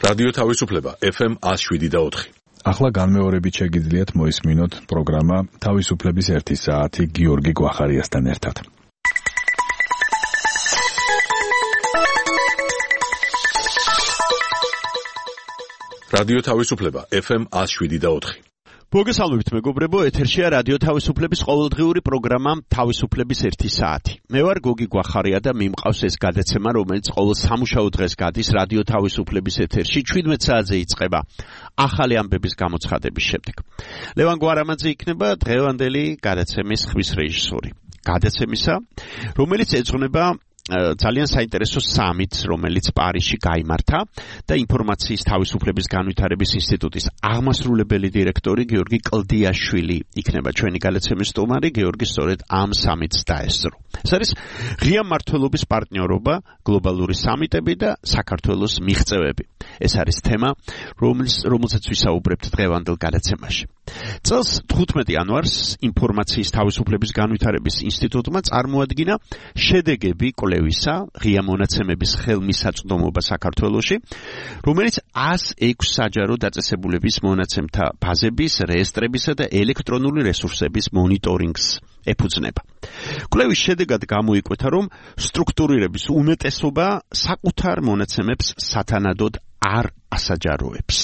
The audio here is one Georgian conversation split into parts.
რადიო თავისუფლება FM 107.4. ახლა განმეორებით შეგიძლიათ მოისმინოთ პროგრამა თავისუფლების 1 საათი გიორგი გვახარიასთან ერთად. რადიო თავისუფლება FM 107.4. მოგესალმებით მეგობრებო, ეთერშია რადიო თავისუფლების ყოველდღიური პროგრამა თავისუფლების 1 საათი. მე ვარ გოგი გვახარია და მიმყავს ეს გადაცემა, რომელიც ყოველ სამუშაო დღეს გადის რადიო თავისუფლების ეთერში 17 საათზე იწყება ახალი ამბების გამოცხადების შემდეგ. ლევან გვარამაძე იქნება დღევანდელი გადაცემის ხმის რეჟისორი. გადაცემისა, რომელიც ეძღვნება ძალიან საინტერესო სამიტს, რომელიც პარიზში გაიმართა და ინფორმაციის თავისუფლების განვითარების ინსტიტუტის აღმასრულებელი დირექტორი გიორგი კლდიაშვილი იქნება ჩვენი გადაცემის სტუმარი. გიორგი სწორედ ამ სამიტს დაესწრო. ეს არის ღია მმართველობის პარტნიორობა, გლობალური სამიტები და საქართველოს მიღწევები. ეს არის თემა, რომელსაც ვისაუბრებთ დღევანდელ გადაცემაში. წელს 15 იანვარს ინფორმაციის თავისუფლების განვითარების ინსტიტუტმა წარმოადგინა შედეგები კვლევისა ღია მონაცემების ხელმისაწვდომობა საქართველოში, რომელიც 106 საჯარო დაწესებულების მონაცემთა ბაზების, რეესტრებისა და ელექტრონული რესურსების მონიტორინგს ეფუძნება. კვლევის შედეგად გამოიკვეთა, რომ სტრუქტურირების უმეტესობა საკუთარ მონაცემებს სათანადოდ არ ასაჯაროებს.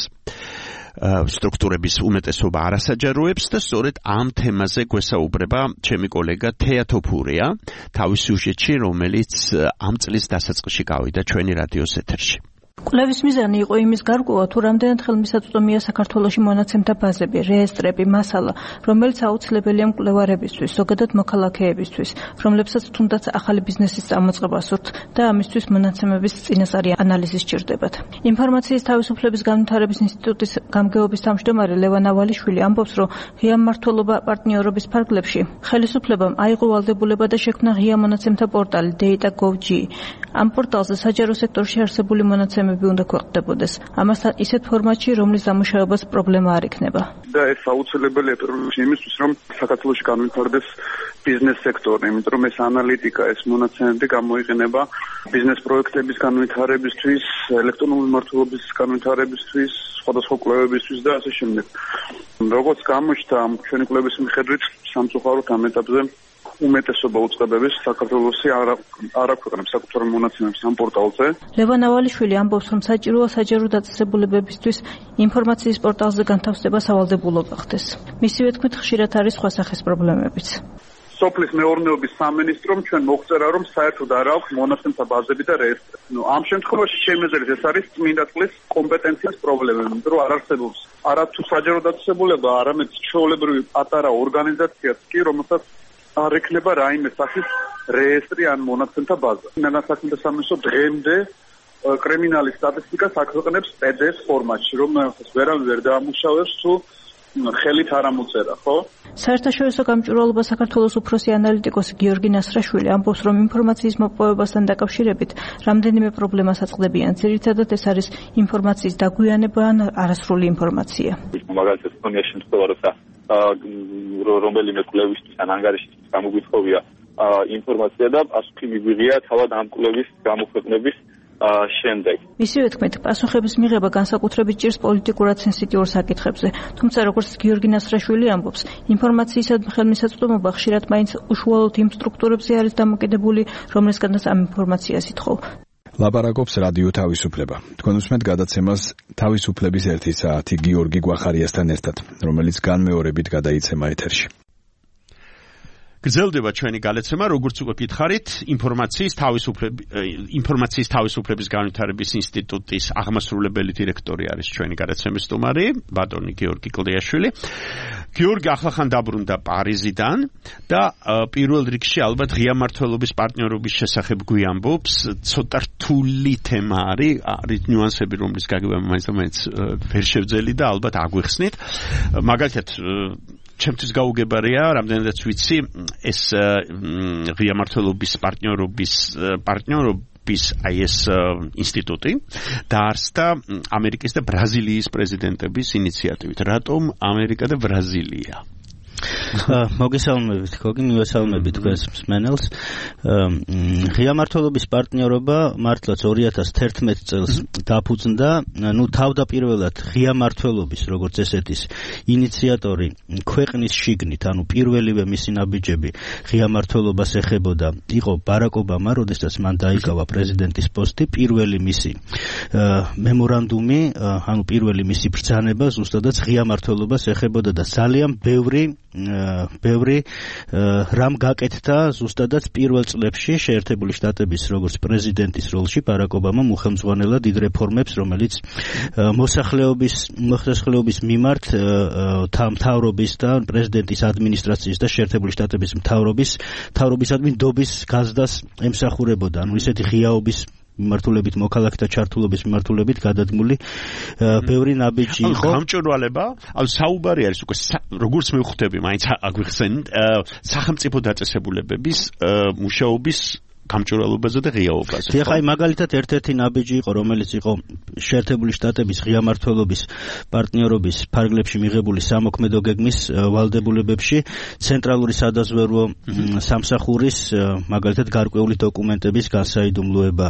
სტრუქტურების უმეტესობა არ ასაჯაროებს და სწორედ ამ თემაზე გვესაუბრება ჩემი კოლეგა თეათოფურია თავის სიუჟეტში, რომელიც ამ წლის დასაწყისში გავიდა ჩვენი რადიოს ეთერში. კვლევის მიზანი იყო იმის გარკვევა, თუ რამდენად ხელმისაწვდომია საქართველოში მონაცემთა ბაზები, რეესტრები, მასალა, რომელიც აუცილებელია მკვლევარებისთვის, ზოგადად მოქალაქეებისთვის, რომლებსაც თუნდაც ახალი ბიზნესის წარმოწყება სურთ და ამისთვის მონაცემების წინასწარი ანალიზი სჭირდებათ. ინფორმაციის თავისუფლების განვითარების ინსტიტუტის გამგეობის თავმჯდომარე ლევან ავალიშვილი ამბობს, რომ ღია მმართველობა პარტნიორობის ფარგლებში ხელისუფლებამ აიღო ვალდებულება და შექმნა ღია მონაცემთა პორტალი data.gov.g. ამ პორტალზე საჯარო სექტორში არსებული მონაცემები უნდა ქვეყნდებოდეს. ამასთან ისეთ ფორმატში, რომლის დამუშავებას პრობლემა არ იქნება. და ეს აუცილებელია იმისთვის, რომ საქართველოში განვითარდეს ბიზნეს სექტორი, იმიტომ რომ ეს ანალიტიკა, ეს მონაცემები გამოიყენება ბიზნეს პროექტების განვითარებისთვის, ელექტრონული მმართველობის განვითარებისთვის, სხვადასხვა კვლევებისთვის და ასე შემდეგ. როგორც გამოჩნდა ჩვენი კვლევის მიხედვით, სამწუხაროდ ამ ეტაპზე უმეტესობა უწყებების საქართველოსი არ აქვეყნებს საკუთარ მონაცემებს ამ პორტალზე. ლევან ავალიშვილი ამბობს, რომ საჭიროა საჯარო დაწესებულებებისთვის ინფორმაციის პორტალზე განთავსება სავალდებულო ხდეს. მისივე თქმით, ხშირად არის სხვა სახის პრობლემებიც. სოფლის მეურნეობის სამინისტრომ ჩვენ მოგვწერა, რომ საერთოდ არ აქვს მონაცემთა ბაზები და რეესტრები. ამ შემთხვევაში შემიძლია ეს არის წმინდა წყლის კომპეტენციის პრობლემა, იმიტომ რომ არ არსებობს არათუ საჯარო დაწესებულება, არამედ ჩვეულებრივი პატარა ორგანიზაციაც კი, რომელსაც არ ექნება რაიმე სახის რეესტრი ან მონაცემთა ბაზა. განსაკუთრებით სამინისტრო დღემდე კრიმინალის სტატისტიკას აქვეყნებს PDF ფორმატში, რომელსაც ვერავინ ვერ დაამუშავებს თუ ხელით არ ამოწერა, ხო? საერთაშორისო გამჭვირვალობა საქართველოს უფროსი ანალიტიკოსი გიორგი ნასრაშვილი ამბობს, რომ ინფორმაციის მოპოვებასთან დაკავშირებით რამდენიმე პრობლემას აწყდებიან. ძირითადად ეს არის ინფორმაციის დაგვიანება ან არასრული ინფორმაცია. მაგალითად, ხონია შემთხვევა, როცა რომელიმე კვლევისთვის ან ანგარიშისთვის გამოგვითხოვია ინფორმაცია და პასუხი მიგვიღია თავად ამ კვლევის გამოქვეყნების შემდეგ. მისივე თქმით, პასუხების მიღება განსაკუთრებით ჭირს პოლიტიკურად სენსიტიურ საკითხებზე. თუმცა, როგორც გიორგი ნასრაშვილი ამბობს, ინფორმაციისადმი ხელმისაწვდომობა ხშირად მაინც უშუალოდ იმ სტრუქტურებზე არის დამოკიდებული, რომლისგანაც ამ ინფორმაციას ითხოვ. ლაპარაკობს რადიო თავისუფლება. თქვენ უსმენთ გადაცემას თავისუფლების 1 საათი გიორგი გვახარიასთან ერთად, რომელიც განმეორებით გადაიცემა ეთერში. გრძელდება ჩვენი გადაცემა, როგორც უკვე გითხარით, ინფორმაციის თავისუფლების განვითარების ინსტიტუტის აღმასრულებელი დირექტორი არის ჩვენი გადაცემის სტუმარი, ბატონი გიორგი კლდიაშვილი. გიორგი ახლახან დაბრუნდა პარიზიდან და პირველ რიგში ალბათ ღია მმართველობის პარტნიორობის შესახებ გვიამბობს. ცოტა რთული თემა არის ნიუანსები, რომლის გაგებმა მაინც ვერ შევძელი და ალბათ აგვიხსნით. მაგალითად ჩემთვის გაუგებარია, რამდენადაც ვიცი, ეს ღია მმართველობის პარტნიორობის აი ეს ინსტიტუტი დაარსდა ამერიკის და ბრაზილიის პრეზიდენტების ინიციატივით. რატომ ამერიკა და ბრაზილია? მოგესალმებით, გოგი, მივესალმებით თქვენს მსმენელს. ღია მმართველობის პარტნიორობა მართლაც 2011 წელს დაფუძნდა, თავდაპირველად ღია მმართველობის, როგორც ესეთის ინიციატორი ქვეყნის შიგნით, პირველივე მისი ნაბიჯები ღია მმართველობას ეხებოდა, იყო ბარაკ ობამა, როდესაც მან დაიკავა პრეზიდენტის პოსტი, პირველი მისი მემორანდუმი, პირველი მისი ბრძანება ზუსტადაც ღია მმართველობას ეხებოდა და ძალიან ბევრი რამ გაკეთდა ზუსტადაც პირველ წლებში შეერთებული შტატების როგორც პრეზიდენტის როლში ბარაკ ობამამ უხელმძღვანელა დიდ რეფორმებს, რომელიც მოსახლეობის მიმართ მთავრობის და პრეზიდენტის ადმინისტრაციის და შეერთებული შტატების მთავრობისადმი ნდობის გაზდას ემსახურებოდა. ისეთი ღიაობის მიმართულებით, მოქალაქეთა ჩართულობის მიმართულებით გადადგმული ბევრი ნაბიჯი იყო. გამჭვირვალება, საუბარი არის უკვე როგორც მივხვდები, მაინც აგვიხსენით, სახელმწიფო დაწესებულებების მუშაობის გამჭვირვალობაზე და ღიაობაზე. ახლა მაგალითად ერთ-ერთი ნაბიჯი იყო, რომელიც იყო შეერთებული შტატების ღია მმართველობის პარტნიორობის ფარგლებში მიღებული სამოქმედო გეგმის ვალდებულებებში ცენტრალური სადაზვერვო სამსახურის მაგალითად გარკვეული დოკუმენტების განსაიდუმლოება,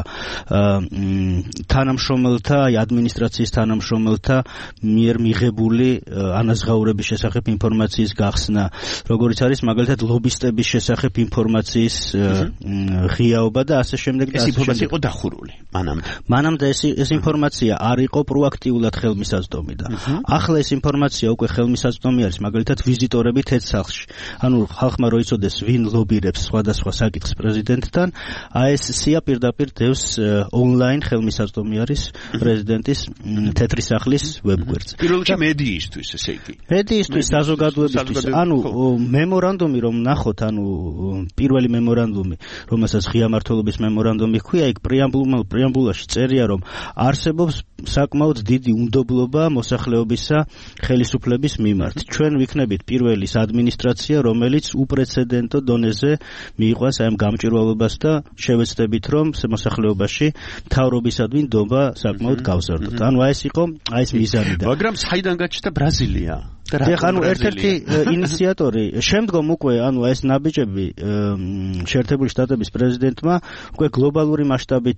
თანამშრომელთა, ადმინისტრაციის თანამშრომელთა მიერ მიღებული ანაზღაურების შესახებ ინფორმაციის გახსნა, როგორც არის მაგალითად ლობისტების შესახებ ინფორმაციის ღიაობა და ასე შემდეგ და ეს ინფორმაცია იყო დახურული მანამდე ეს ინფორმაცია არ იყო პროაქტიულად ხელმისაწვდომი და ახლა ეს ინფორმაცია უკვე ხელმისაწვდომი არის მაგალითად ვიზიტორები თეთრ-სახლში. ხალხმა რო იცოდეს ვინ ლობირებს სხვადასხვა საკითხს პრეზიდენტთან, ASC-ა პირდაპირ დევს ონლაინ ხელმისაწვდომი არის პრეზიდენტის თეთრი სახლის ვებგვერდზე. პირველ რიგში მედიისთვის, ესე იგი. მედიისთვის, საზოგადოებისთვის, მემორანდუმი რომ ნახოთ, პირველი მემორანდუმი, რომელსაც ღია მმართველობის მემორანდუმი ჰქვია, იქ პრეამბულაში წერია, რომ არსებობს საკმაოდ დიდი უნდობლობა მოსახლეობისა ხელისუფლების მიმართ. ჩვენ ვიქნებით პირველი ადმინისტრაცია, რომელიც უპრეცედენტო დონეზე მიიყვანს ამ გამჭვირვალობას და შევეცდებით, რომ მოსახლეობაში მთავრობისადმი ნდობა საკმაოდ გავზარდოთ. ეს მიზანი და მაგრამ საიდან გაჩნდა ბრაზილია? ერთ-ერთი ინიციატორი შემდგომ უკვე ეს ნაბიჯები შეერთებული შტატების პრეზიდენტმა უკვე გლობალური მასშტაბით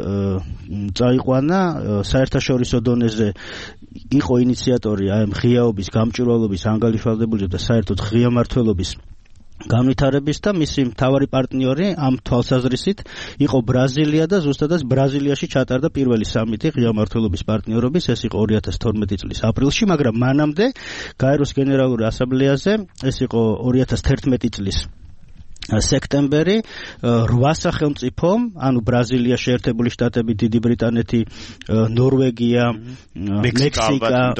წაიყვანა, საერთაშორისო დონეზე იყო ინიციატორი ღიაობის, გამჭვირვალობის, ანგარიშვალდებული და საერთოდ ღია მმართველობის განვითარების და მისი მთავარი პარტნიორი ამ თვალსაზრისით იყო ბრაზილია და ზუსტადად ბრაზილიაში ჩატარდა პირველი სამიტი ღია მმართველობის პარტნიორობის, ეს იყო 2012 წლის აპრილში, მაგრამ მანამდე გაეროს გენერალური ასამბლეაზე, ეს იყო 2011 წლის სექტემბერი, 8 სახელმწიფომ, ბრაზილია, შეერთებული შტატები, დიდი ბრიტანეთი, ნორვეგია, მექსიკა,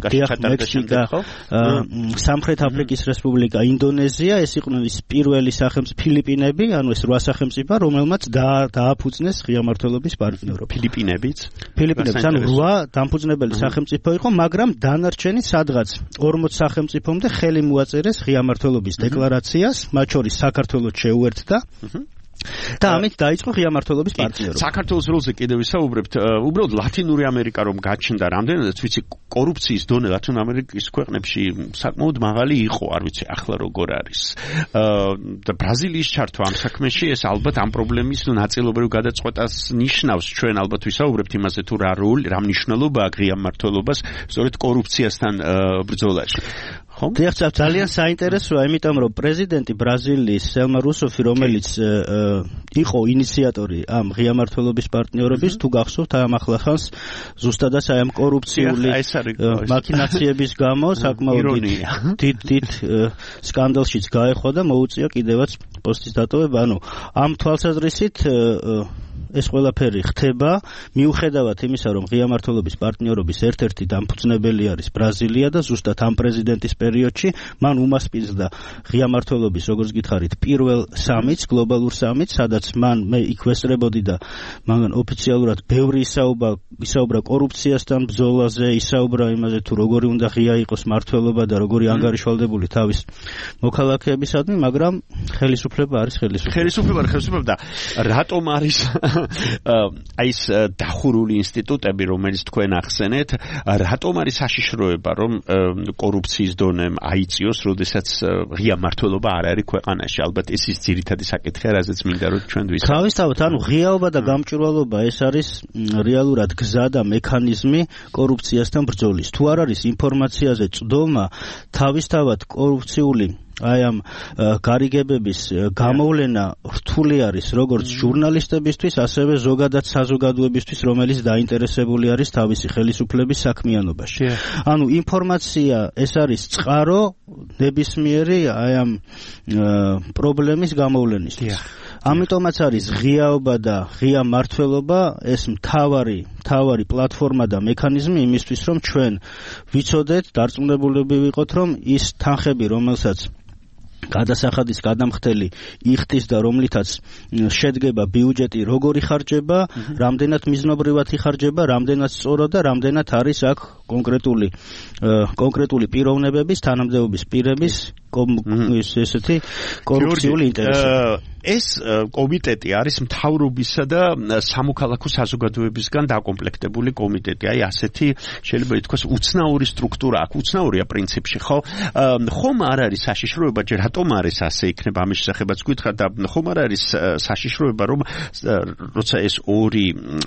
სამხრეთ აფრიკის რესპუბლიკა, ინდონეზია, ეს იყვნენ პირველი სახელმწიფო, ფილიპინები, ეს 8 სახელმწიფო, რომელმაც დააფუძნეს ღია მმართველობის პარტნიორობა. ფილიპინებიც, 8 დამფუძნებელი სახელმწიფო იყო, მაგრამ დანარჩენი სადღაც 40 სახელმწიფომდე ხელი მოაწერეს ღია მმართველობის დეკლარაციას, მათ შორის საქართველოს შეუერთდა და ამით დაიწყო ღია მმართველობის პარტნიორობა. საქართველოს როლზე კიდევ ვისაუბრებთ, უბრალოდ ლათინური ამერიკა რომ გაჩნდა, რამდენადაც ვიცი კორუფციის დონე ლათინ ამერიკის ქვეყნებში საკმაოდ მაღალი იყო, არ ვიცი ახლა როგორ არის. და ბრაზილიის ჩართვა ამ საქმეში, ეს ალბათ ამ პრობლემის ნაწილობრივ გადაწყვეტას ნიშნავს. ჩვენ ალბათ ვისაუბრებთ იმაზე, თუ რა როლი, რა მნიშვნელობაა ღია მმართველობას სწორედ კორუფციასთან ბრძოლაში. ძალიან საინტერესოა, იმიტომ რომ პრეზიდენტი ბრაზილიის სელმა რუსოფი, რომელიც იყო ინიციატორი ამ ღია მმართველობის პარტნიორობის, თუ გახსოვთ, ამ ახლახანს ზუსტადაც ამ კორუფციული მაქინაციების გამო საკმაოდ დიდ სკანდალშიც გაეხო და მოუწია კიდევაც პოსტის დატოვება. ამ თვალსაზრისით ეს ყველაფერი ხდება, მიუხედავად იმისა, რომ ღია მმართველობის პარტნიორობის ერთ-ერთი დამფუძნებელი არის ბრაზილია და ზუსტად ამ პრეზიდენტის პერიოდში მან უმასპინძლა ღია მმართველობის, როგორც გითხარით, პირველ სამიტს, გლობალურ სამიტს, სადაც რომელსაც მე იქ ვესწრებოდი და მან ოფიციალურად ბევრი ისაუბრა კორუფციასთან ბრძოლაზე, ისაუბრა იმაზე თუ როგორი უნდა ღია იყოს მართლობა და როგორი ანგარიშვალდებული თავის მოქალაქეებისადმი, მაგრამ ხელისუფლება არის ხელისუფლება და რატომ არის აი ეს დახურული ინსტიტუტები, რომელიც თქვენ ახსენეთ, რატომ არის საშიშროება, რომ კორუფციის დონემ აიწიოს, როდესაც ღია მართლობა არ არის ქვეყანაში? ალბათ ეს ის ძირითადი საკითხია, რაზეც მინდა რომ ჩვენ ვისაუბროთ. თავისთავად, ღიაობა და გამჭვირვალობა ეს არის რეალურად გზა და მექანიზმი კორუფციასთან ბრძოლის. თუ არ არის ინფორმაციაზე წვდომა, თავისთავად კორუფციული აი ამ გარიგებების გამოვლენა რთული არის როგორც ჟურნალისტებისთვის, ასევე ზოგადად საზოგადოებისთვის, რომელიც დაინტერესებული არის თავისი ხელისუფლების საქმიანობაში. ანუ ინფორმაცია ეს არის წყარო ნებისმიერი აი ამ პრობლემის გამოვლენისთვის. ამიტომაც არის ღიაობა და ღია მართლობა ეს მთავარი პლატფორმა და მექანიზმი იმისთვის, რომ ჩვენ ვიცოდეთ, დარწმუნებულები ვიყოთ, რომ ის თანხები, რომელსაც გადასახადის გადამხდელი იხდის და რომლითაც შედგება ბიუჯეტი, როგორ იხარჯება, რამდენად მიზნობრივად იხარჯება, რამდენად სწორად და რამდენად არის აქ კონკრეტული პიროვნებების, თანამდებობის პირების ესეთი კორუფციული ინტერესები. ეს კომიტეტი არის მთავრობისა და სამოქალაქო საზოგადოებისგან დაკომპლექტებული კომიტეტი. აი ასეთი შეიძლება ითქვას უცნაური სტრუქტურა აქვს, უცნაურია პრინციპში, ხო? ხომ არ არის საშიშროება, ჯერ რატომ არის ასე იქნება ამის შესახებაც გითხრათ და ხომ არ არის საშიშროება, რომ როცა ეს ორი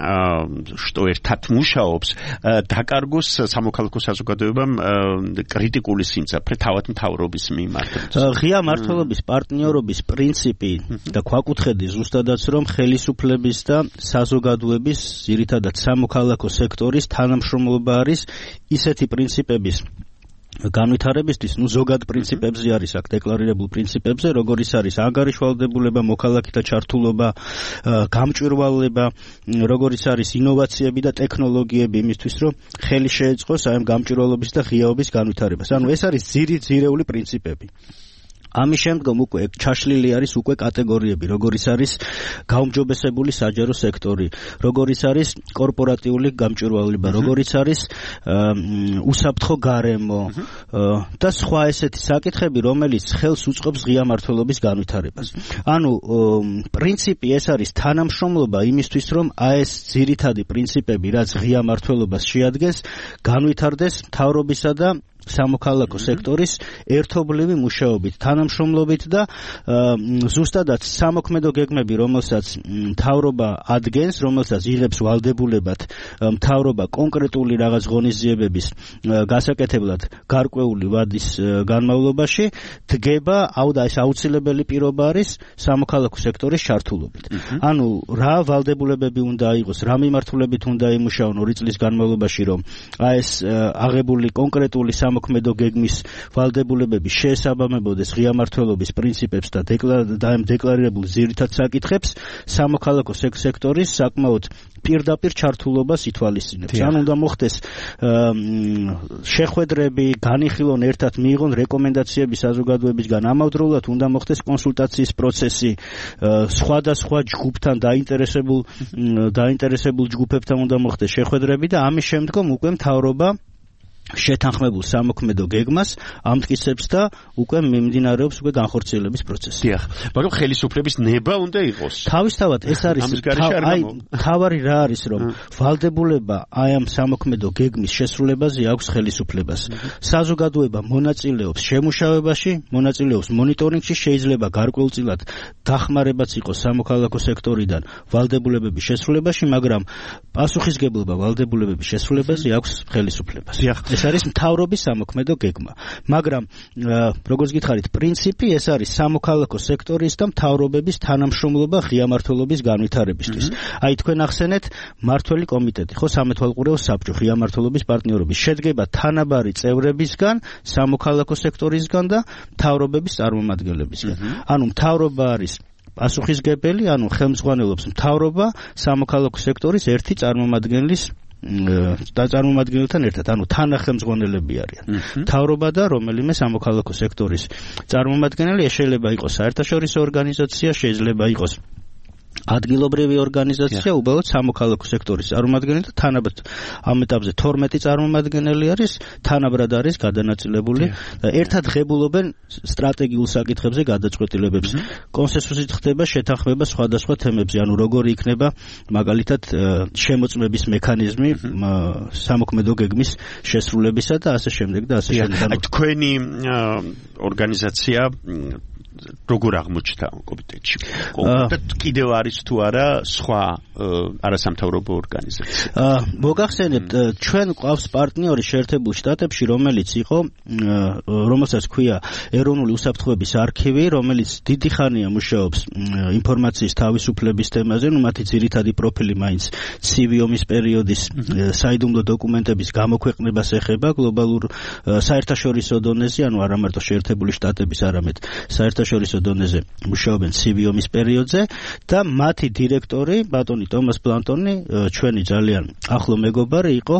შტო ერთად მუშაობს, დაკარგოს სამოქალაქო საზოგადოებამ კრიტიკული სიმძაფრე თავად მთავრობის მიმართ. ღია მართლობის პარტნიორობის პრინციპი და ქვაკუთხედი ზუსტადაც რომ ხელისუფლების და საზოგადოების, ძირითადად სამოქალაქო სექტორის თანამშრომლობა არის ისეთი პრინციპების განვითარებისთვის, ზოგად პრინციპებზე არის აქ დეკლარირებულ პრინციპებზე, როგორიც არის ანგარიშვალდებულება, მოქალაქეთა ჩართულობა, გამჭვირვალება, როგორიც არის ინოვაციები და ტექნოლოგიები იმისთვის, რომ ხელი შეეწყოს აი ამ გამჭვირვალობის და ღიაობის განვითარებას. ანუ ეს არის ძირეული პრინციპები. ამის შემდგომ უკვე ჩაშლილი არის უკვე კატეგორიები, როგორიც არის გაუმჯობესებული საჯარო სექტორი, როგორიც არის კორპორატიული გამჭვირვალება, როგორიც არის უსაფრთხო გარემო და სხვა ესეთი საკითხები, რომელიც ხელს უწყობს ღია მართლობის განვითარებას. ანუ პრინციპი ეს არის თანამშრომლობა იმისთვის, რომ ეს ძირითადი პრინციპები, რაც ღია მართლობას შეადგენს, განვითარდეს მთავრობისა და სამოქალაქო სექტორის ერთობლივი მუშაობით, თანამშრომლობით და ზუსტადად სამოქმედო გეგმები, რომელსაც მთავრობა ადგენს, რომელსაც იღებს ვალდებულებად მთავრობა კონკრეტული რაღაც ღონისძიებების გასაკეთებლად გარკვეული ვადის განმავლობაში, დგება ეს აუცილებელი პირობა არის სამოქალაქო სექტორის ჩართულობით. ანუ რა ვალდებულებები უნდა აიღოს, რა მიმართულებით უნდა იმუშაონ 2 წლის განმავლობაში, რომ ეს აღებული კონკრეტული მოქმედო გეგმის ვალდებულებები შეესაბამებოდეს ღია მართლობის პრინციპებს და დეკლარირებულ ძირითად საკითხებს, სამოქალაქო სექტორის საკმაოდ პირდაპირ ჩართულობას ითვალისწინებს. ან უნდა მოხდეს შეხვედრები, განიხილონ ერთად, მიიღონ რეკომენდაციები საზოგადოებისგან, ამავდროულად უნდა მოხდეს კონსულტაციის პროცესი სხვადასხვა ჯგუფთან, დაინტერესებულ ჯგუფებთან უნდა მოხდეს შეხვედრები და ამის შემდგომ უკვე მთავრობა შეთანხმებულ სამოქმედო გეგმას ამტკიცებს და უკვე მიმდინარეობს უკვე განხორციელების პროცესი. დიახ, მაგრამ ხელისუფლების ნება უნდა იყოს. თავისთავად ეს არის თავარი რა არის, რომ ვალდებულება აი ამ სამოქმედო გეგმის შესრულებაზე აქვს ხელისუფლებას. საზოგადოება მონაწილეობს შემუშავებაში, მონაწილეობს მონიტორინგში, შეიძლება გარკვეულწილად დახმარებაც იყოს სამოქალაქო სექტორიდან ვალდებულებების შესრულებაში, მაგრამ პასუხისგებლობა ვალდებულებების შესრულებაზე აქვს ხელისუფლებას. ეს არის მთავრობის სამოქმედო გეგმა. მაგრამ როგორც გითხარით, პრინციპი ეს არის სამოქალაქო სექტორის და მთავრობების თანამშრომლობა ღია მართლობის განვითარებისთვის. აი თქვენ ახსენეთ მართველი კომიტეტი, ხო, სამეთვალყურეო საბჭო ღია მართლობის პარტნიორობის შედგება თანაბარი წევრებისგან, სამოქალაქო სექტორისგან და მთავრობების წარმომადგენლებისგან. ანუ მთავრობა არის პასუხისგებელი, ანუ ხელმძღვანელობს მთავრობა სამოქალაქო სექტორის ერთი წარმომადგენლის და წარმომადგენელთან ერთად, ანუ თანახელმძღვანელები არიან. მთავრობა და რომელიმე სამოქალაქო სექტორის წარმომადგენელი, ეს შეიძლება იყოს საერთაშორისო ორგანიზაცია, შეიძლება იყოს ადგილობრივი ორგანიზაცია, უბრალოდ სამოქალაქო სექტორის წარმომადგენელი და თანაბრად ამ ეტაპზე 12 წარმომადგენელი არის, თანაბრად არის გადანაწილებული და ერთად ღებულობენ სტრატეგიულ საკითხებზე გადაწყვეტილებებს. კონსენსუსით ხდება შეთანხმება სხვადასხვა თემებზე, ანუ როგორი იქნება მაგალითად შემოწმების მექანიზმი სამოქმედო გეგმის შესრულებისა და ასე შემდეგ და ასე შემდეგ. თქვენი ორგანიზაცია როგორ აღმოჩნდა კომიტეტში? კონკრეტულად კიდევ არის თუ არა სხვა არასამთავრობო ორგანიზაცია? მოგახსენებთ, ჩვენ გვყავს პარტნიორი შეერთებულ შტატებში, რომელიც იყო, რომელსაც ქვია ეროვნული უსაფრთხოების არქივი, რომელიც დიდი ხანია მუშაობს ინფორმაციის თავისუფლების თემაზე, მათი ძირითადი პროფილი მაინც ცივი ომის პერიოდის საიდუმლო დოკუმენტების გამოქვეყნებას ეხება გლობალურ საერთაშორისო დონეზე, ანუ არა მარტო შეერთებული შტატების, არამედ საერთაშორისო დონეზე მუშაობენ ცივი ომის პერიოდზე და მათი დირექტორი ბატონი ტომას ბლანტონი ჩვენი ძალიან ახლო მეგობარი იყო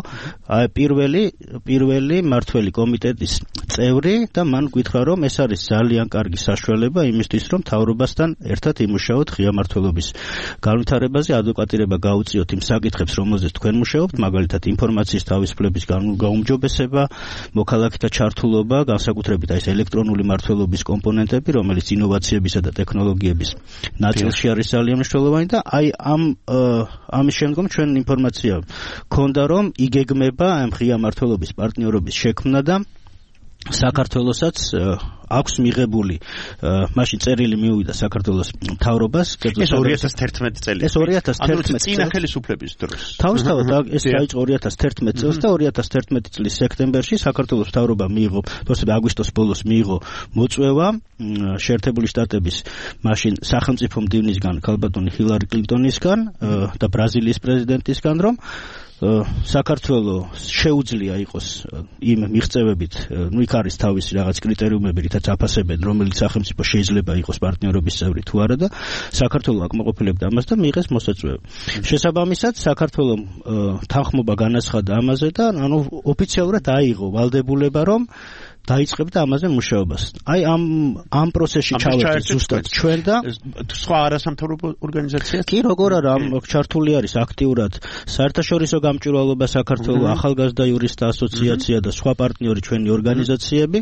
პირველი მართველი კომიტეტის წევრი და მან გითხრა რომ ეს არის ძალიან კარგი საშუალება იმისთვის რომ მთავრობასთან ერთად იმუშაოთ ღია მმართველობის განვითარებაზე, ადვოკატირება გაუწიოთ იმ საკითხებს რომელზეც თქვენ მუშაობთ, მაგალითად ინფორმაციის თავისუფლების გაუმჯობესება, მოქალაქეთა ჩართულობა, განსაკუთრებით ეს ელექტრონული მმართველობის კომპონენტები, რომელიც ინოვაციებისა და ტექნოლოგიების ნაწილში არის ძალიან მნიშვნელოვანი და აი ამის შემდგომ ჩვენ ინფორმაცია გქონდა რომ იგეგმება ამ ღია მმართველობის პარტნიორობის შექმნა და საქართველოსაც აქვს მიღებული მაშინ წერილი მიუვიდა საქართველოს მთავრობას ეს 2011 წელი ეს 2011 წინა ხელისუფლების დროს თავისთავად ეს დაიწყო 2011 წელს და 2011 წლის სექტემბერში საქართველოს მთავრობა მიიღო აგვისტოს ბოლოს მიიღო მოწვევა შეერთებული შტატების მაშინ სახელმწიფო მდივნისგან ქალბატონი ჰილარი კლინტონისგან და ბრაზილიის პრეზიდენტისგან რომ საქართველოს შეუძლია იყოს იმ მიღწევებით, იქ არის თავისი რაღაც კრიტერიუმები, რითაც აფასებენ, რომელიც სახელმწიფო შეიძლება იყოს პარტნიორობის წევრი თუ არა და საქართველოს აკმაყოფილებდა ამას და მიიღეს მოსაწვევა. შესაბამისად, საქართველოს თანხმობა განაცხადა ამაზე და ანუ ოფიციალურად აიღო ვალდებულება, რომ დაიწყებდა ამაზე მუშაობას. აი ამ პროცესში ჩავერთვით ზუსტად ჩვენ და სხვა არასამთავრობო ორგანიზაციაც? კი, როგორ არა, ჩართული არის აქტიურად საერთაშორისო გამჭვირვალობა საქართველოს, ახალგაზრდა იურისტთა ასოციაცია და სხვა პარტნიორი ჩვენი ორგანიზაციები,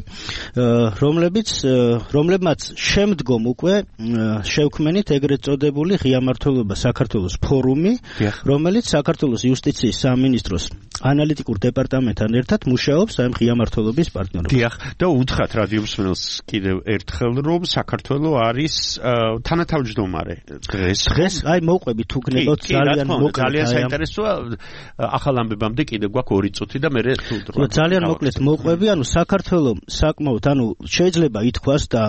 რომლებმაც შემდგომ უკვე შევქმნით ეგრეთ წოდებული ღია მმართველობა საქართველოს ფორუმი, რომელიც საქართველოს იუსტიციის სამინისტროს ანალიტიკურ დეპარტამენტთან ერთად მუშაობს ამ ღია მმართველობის პარტნიორობით. და უთხრათ რადიომსმენელს კიდევ ერთხელ რომ საქართველოს არის თანათავმჯდომარე დღეს აი მოვყვებით თუ გნებოთ ძალიან საინტერესოა ახალ ამბებამდე კიდევ გვაქვს 2 წუთი და მე ძალიან მოკლედ მოვყვები ანუ საქართველოს საკმაოდ ანუ შეიძლება ითქვას და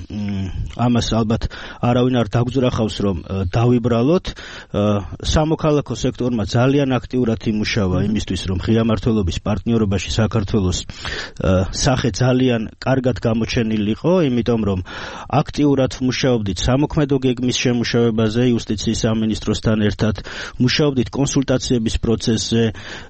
ამას ალბათ არავინ არ დაგძრახავს რომ დავიბრალოთ სამოქალაქო სექტორმა ძალიან აქტიურად იმუშავა იმისთვის რომ ღია მმართველობის პარტნიორობაში საქართველოს სახე ძალიან კარგად გამოჩენილიყო, იმიტომ რომ აქტიურად მუშაობდით სამოქმედო გეგმის შემუშავებაზე იუსტიციის სამინისტროსთან ერთად, მუშაობდით კონსულტაციების პროცესზე,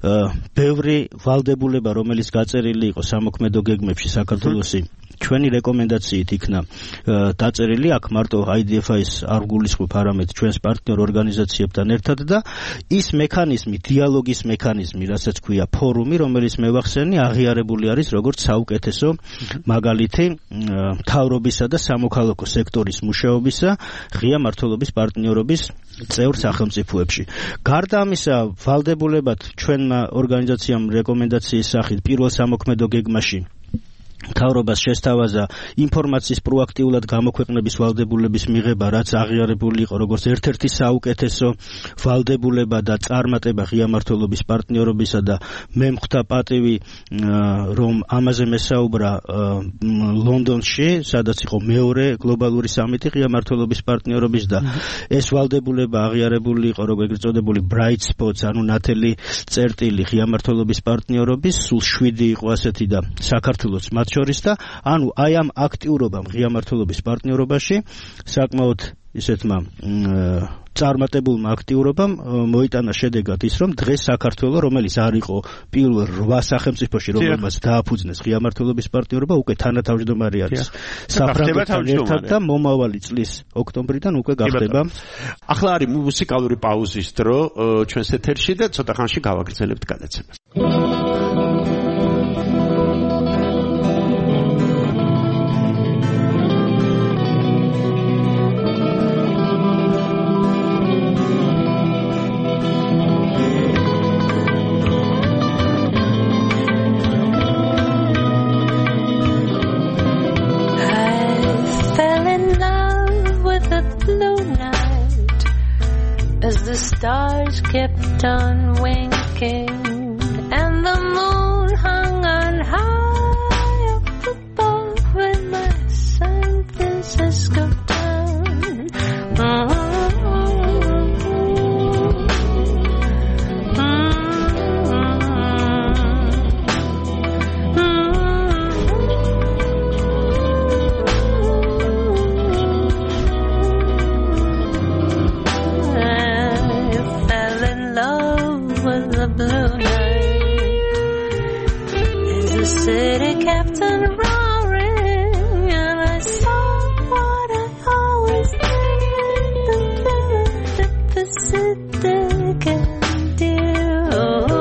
ბევრი ვალდებულება, რომელიც გაწერილი იყო სამოქმედო გეგმებში საქართველოსი ჩვენი რეკომენდაციით იქნა დაწერილი აქ მარტო IDFI-ს არ გულისხმობ არამედ ჩვენს პარტნიორ ორგანიზაციებთან ერთად და ის მექანიზმი, დიალოგის მექანიზმი, რასაც ქვია ფორუმი, რომელიც მე ვახსენე, აღიარებული არის როგორც საუკეთესო მაგალითი მთავრობისა და სამოქალაქო სექტორის მუშაობისა ღია მმართველობის პარტნიორობის წევრ სახელმწიფოებში. გარდა ამისა, ვალდებულებად ჩვენმა ორგანიზაციამ რეკომენდაციის სახით პირველ სამოქმედო გეგმაში მთავრობას შესთავაზა ინფორმაციის პროაქტიულად გამოქვეყნების ვალდებულების მიღება, რაც აღიარებული იყო როგორც ერთ-ერთი საუკეთესო ვალდებულება და წარმატება ღია მმართველობის პარტნიორობისა და მე მხვდა პატივი რომ ამაზე მესაუბრა ლონდონში, სადაც იყო მეორე გლობალური სამიტი ღია მმართველობის პარტნიორობის და ეს ვალდებულება აღიარებული იყო როგორც ეგრეთ წოდებული bright spots, ანუ ნათელი წერტილი ღია მმართველობის პარტნიორობის, სულ 7 იყო ასეთი და საქართველოს მათ შორის და ანუ აი ამ აქტიურობამ ღია მმართველობის პარტნიორობაში საკმაოდ ისეთმა წარმატებულმა აქტიურობამ მოიტანა შედეგად ის, რომ დღეს საქართველოს, რომელიც არ იყო პირველ 8 სახელმწიფოში, რომელმაც დააფუძნეს ღია მმართველობის პარტნიორობა, უკვე თანათავმჯდომარე არის საფრანგეთთან ერთად და მომავალი წლის ოქტომბრიდან უკვე გახდება. ახლა არის მუსიკალური პაუზის დრო ჩვენს ეთერში და ცოტა ხანში გავაგრძელებთ გადაცემას. Stars kept on winking and the moon hung on high up above when my San Francisco town. Blue night as the city kept on roaring and I saw what I always did, the Pacific and you.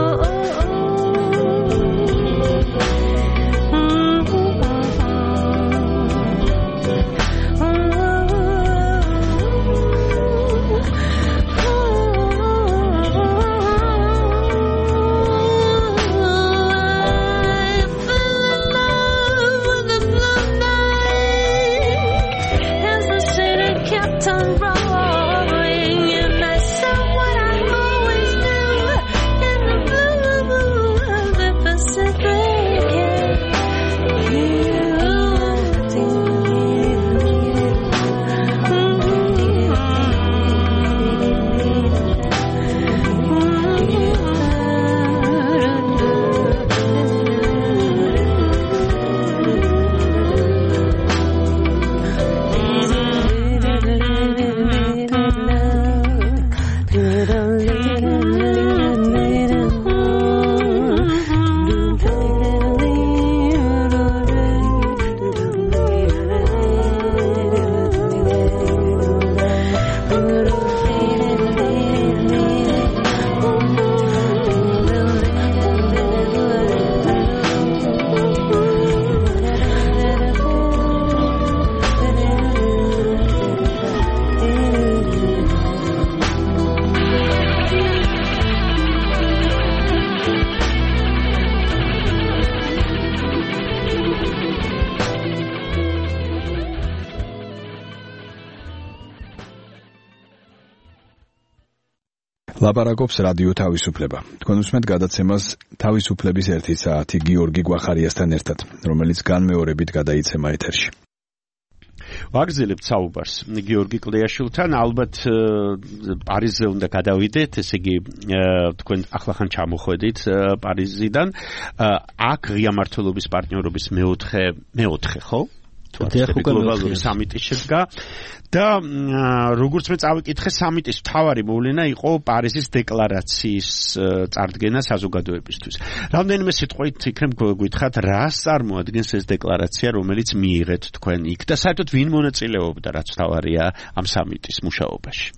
ლაპარაკობს რადიო თავისუფლება. თქვენ უსმენთ გადაცემას თავისუფლების 1 საათი გიორგი გვახარიასთან ერთად, რომელიც განმეორებით გადაიცემა ეთერში. ვაგრძელებთ საუბარს გიორგი კლეაშვილთან, ალბათ პარიზზე უნდა გადავიდეთ, ესე იგი თქვენ ახლახან ჩამოხვედით პარიზიდან. აქ ღია მმართველობის პარტნიორობის მეოთხე ხო? გლობალური სამიტი შედგა და როგორც მე წავიკითხე, სამიტის მთავარი მოვლენა იყო პარიზის დეკლარაციის წარდგენა საზოგადოებისთვის. რამდენიმე სიტყვით იქნებ გითხრათ, რას წარმოადგენს ეს დეკლარაცია, რომელიც მიიღეთ თქვენ იქ და საერთოდ ვინ მონაწილეობდა, რაც მთავარია ამ სამიტის მუშაობაში?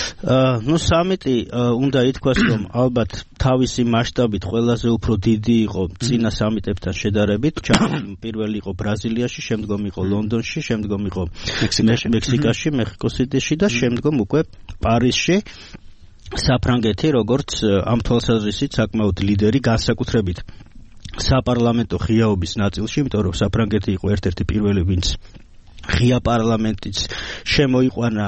სამიტი უნდა ითქვას, რომ ალბათ თავისი მასშტაბით ყველაზე უფრო დიდი იყო წინა სამიტებთან შედარებით. პირველი იყო ბრაზილიაში, შემდგომ იყო ლონდონში, შემდგომ იყო მექსიკაში, მეხიკო-სიტიში და შემდგომ უკვე პარიზში. საფრანგეთი როგორც ამ თვალსაზრისით საკმაოდ ლიდერი, განსაკუთრებით საპარლამენტო ღიაობის ნაწილში, იმიტომ რომ საფრანგეთი იყო ერთ-ერთი პირველი, ვინც ღია პარლამენტიც შემოიყვანა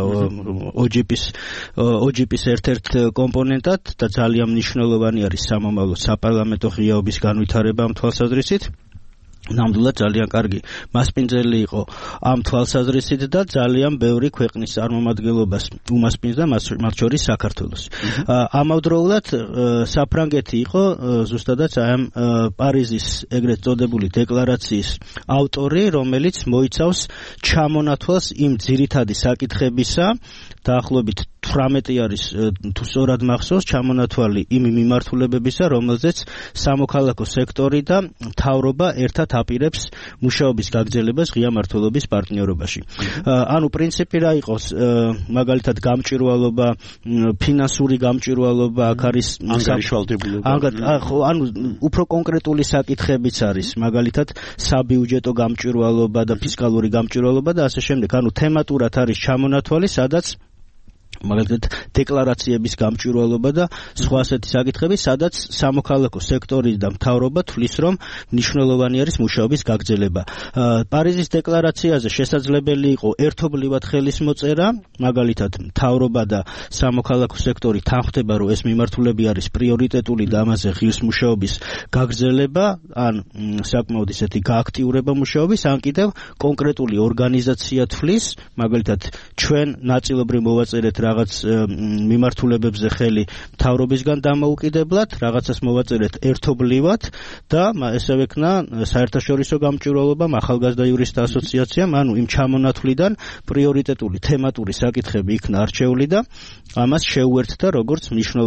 OGP-ის ერთ-ერთ კომპონენტად და ძალიან მნიშვნელოვანი არის სამომავლო საპარლამენტო ღიაობის განვითარება ამ თვალსაზრისით. ნამდვილად ძალიან კარგი მასპინძელი იყო ამ თვალსაზრისით და ძალიან ბევრი ქვეყნის წარმომადგენლობას უმასპინძლა მათ შორის საქართველოს. ამავდროულად საფრანგეთი იყო ზუსტადაც ამ პარიზის ეგრეთ წოდებული დეკლარაციის ავტორი, რომელიც მოიცავს ჩამონათვალს იმ ძირითადი საკითხებისა, დაახლოებით 18 არის თუ სწორად მახსოვს ჩამონათვალი იმ მიმართულებებისა, რომელზეც სამოქალაქო სექტორი და მთავრობა ერთად აპირებს მუშაობის გაგრძელებას ღია მმართველობის პარტნიორობაში. ანუ პრინციპი რა იყოს, მაგალითად გამჭვირვალობა, ფინანსური გამჭვირვალობა, აქ არის ანგარიშვალდებულობა. ანუ უფრო კონკრეტული საკითხებიც არის, მაგალითად საბიუჯეტო გამჭვირვალობა და ფისკალური გამჭვირვალობა და ასე შემდეგ. ანუ თემატურად არის ჩამონათვალი, სადაც მაგალითად დეკლარაციების გამჭვირვალობა და სხვა ასეთი საკითხები, სადაც სამოქალაქო სექტორი და მთავრობა თვლის, რომ მნიშვნელოვანი არის მუშაობის გაგრძელება. პარიზის დეკლარაციაზე შესაძლებელი იყო ერთობლივად ხელის მოწერა, მაგალითად მთავრობა და სამოქალაქო სექტორი თანხმდება, რომ ეს მიმართულები არის პრიორიტეტული და ამაზე ღირს მუშაობის გაგრძელება, ან საკმაოდ ისეთი გააქტიურება მუშაობის, ან კიდევ კონკრეტული ორგანიზაცია თვლის, მაგალითად ჩვენ ნაწილობრივ მოვაწერეთ რაღაც მიმართულებებზე ხელი მთავრობისგან დამოუკიდებლად, რაღაცას მოვაწერეთ ერთობლივად და ესე ვექნა საერთაშორისო გამჭვირვალობამ, ახალგაზრდა იურისტთა ასოციაციამ, ანუ იმ ჩამონათვლიდან პრიორიტეტული თემატური საკითხები იქნა არჩეული და ამას შეუერთდა როგორც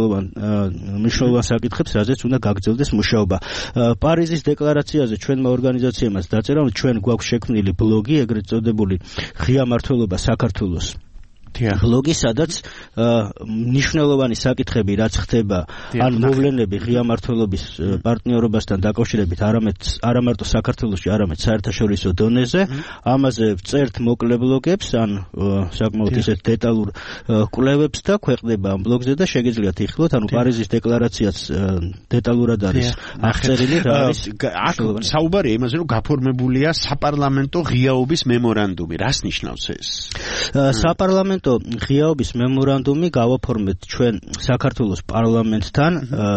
მნიშვნელოვან საკითხებს, რაზეც უნდა გაგრძელდეს მუშაობა. პარიზის დეკლარაციაზე ჩვენმა ორგანიზაციამაც დაწერა, რომ ჩვენ გვაქვს შექმნილი ბლოგი, ეგრეთ წოდებული ღია მმართველობა საქართველოს ბლოგი, სადაც მნიშვნელოვანი საკითხები, რაც ხდება, ან მოვლენები ღია მმართველობის პარტნიორობასთან დაკავშირებით არა მარტო საქართველოში, არამედ საერთაშორისო დონეზე, ამაზე ვწერთ მოკლე ბლოგებს, ან საკმაოდ ისეთ დეტალურ კვლევებს და ქვეყნდება ამ ბლოგზე და შეგიძლიათ იხილოთ, ანუ პარიზის დეკლარაციაც დეტალურად არის აღწერილი, რა არის საუბარია იმაზე, რომ გაფორმებულია საპარლამენტო ღიაობის მემორანდუმი. რას ნიშნავს ეს? საპარლამენტო ღიაობის მემორანდუმი გავაფორმეთ ჩვენ საქართველოს პარლამენტთან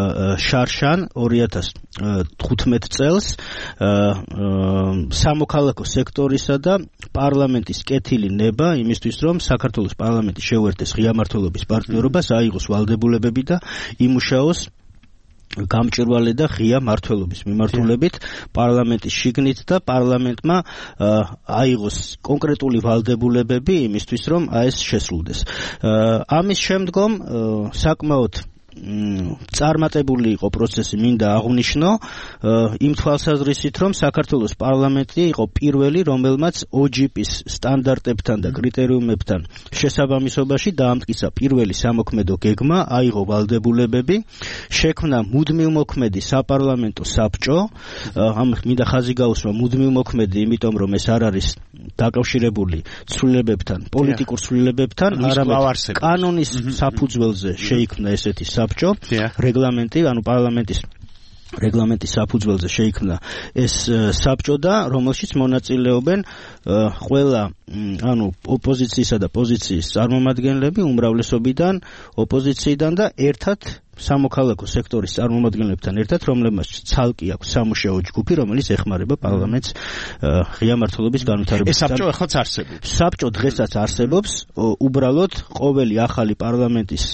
შარშან 2015 წელს სამოქალაქო სექტორისა და პარლამენტის კეთილი ნება იმისთვის, რომ საქართველოს პარლამენტი შეუერთდეს ღია მმართველობის პარტნიორობას, აიღოს ვალდებულებები და იმუშაოს გამჭვირვალე და ღია მმართველობის მიმართულებით პარლამენტის შიგნით და პარლამენტმა აიღოს კონკრეტული ვალდებულებები იმისთვის, რომ ეს შესრულდეს. ამის შემდგომ საკმაოდ წარმატებული იყო პროცესი, მინდა აღვნიშნო, იმ თვალსაზრისით, რომ საქართველოს პარლამენტი იყო პირველი, რომელმაც OGP-ის სტანდარტებთან და კრიტერიუმებთან შესაბამისობაში დაამტკიცა პირველი სამოქმედო გეგმა, აიღო ვალდებულებები, შექმნა მუდმივმოქმედი საპარლამენტო საბჭო. ამ მინდა ხაზი გაუსვა მუდმივმოქმედი, იმიტომ რომ ეს არ არის დაკავშირებული ცვლილებებთან, პოლიტიკურ ცვლილებებთან, არამედ კანონის საფუძველზე შეიქმნა ესეთი საბჭო, რეგლამენტი, ანუ პარლამენტის რეგლამენტის საფუძველზე შეიქმნა ეს საბჭო და რომელშიც მონაწილეობენ ყველა, ანუ ოპოზიციისა და პოზიციის წარმომადგენლები უმრავლესობიდან, ოპოზიციიდან და ერთად სამოქალაქო სექტორის წარმომადგენლებთან ერთად, რომლებმაც ცალკე აქვს სამუშაო ჯგუფი, რომელიც ეხმარება პარლამენტს ღია მმართველობის განვითარებაში. ეს საბჭო ახალაც არსებობს. საბჭო დღესაც არსებობს, უბრალოდ ყოველი ახალი პარლამენტის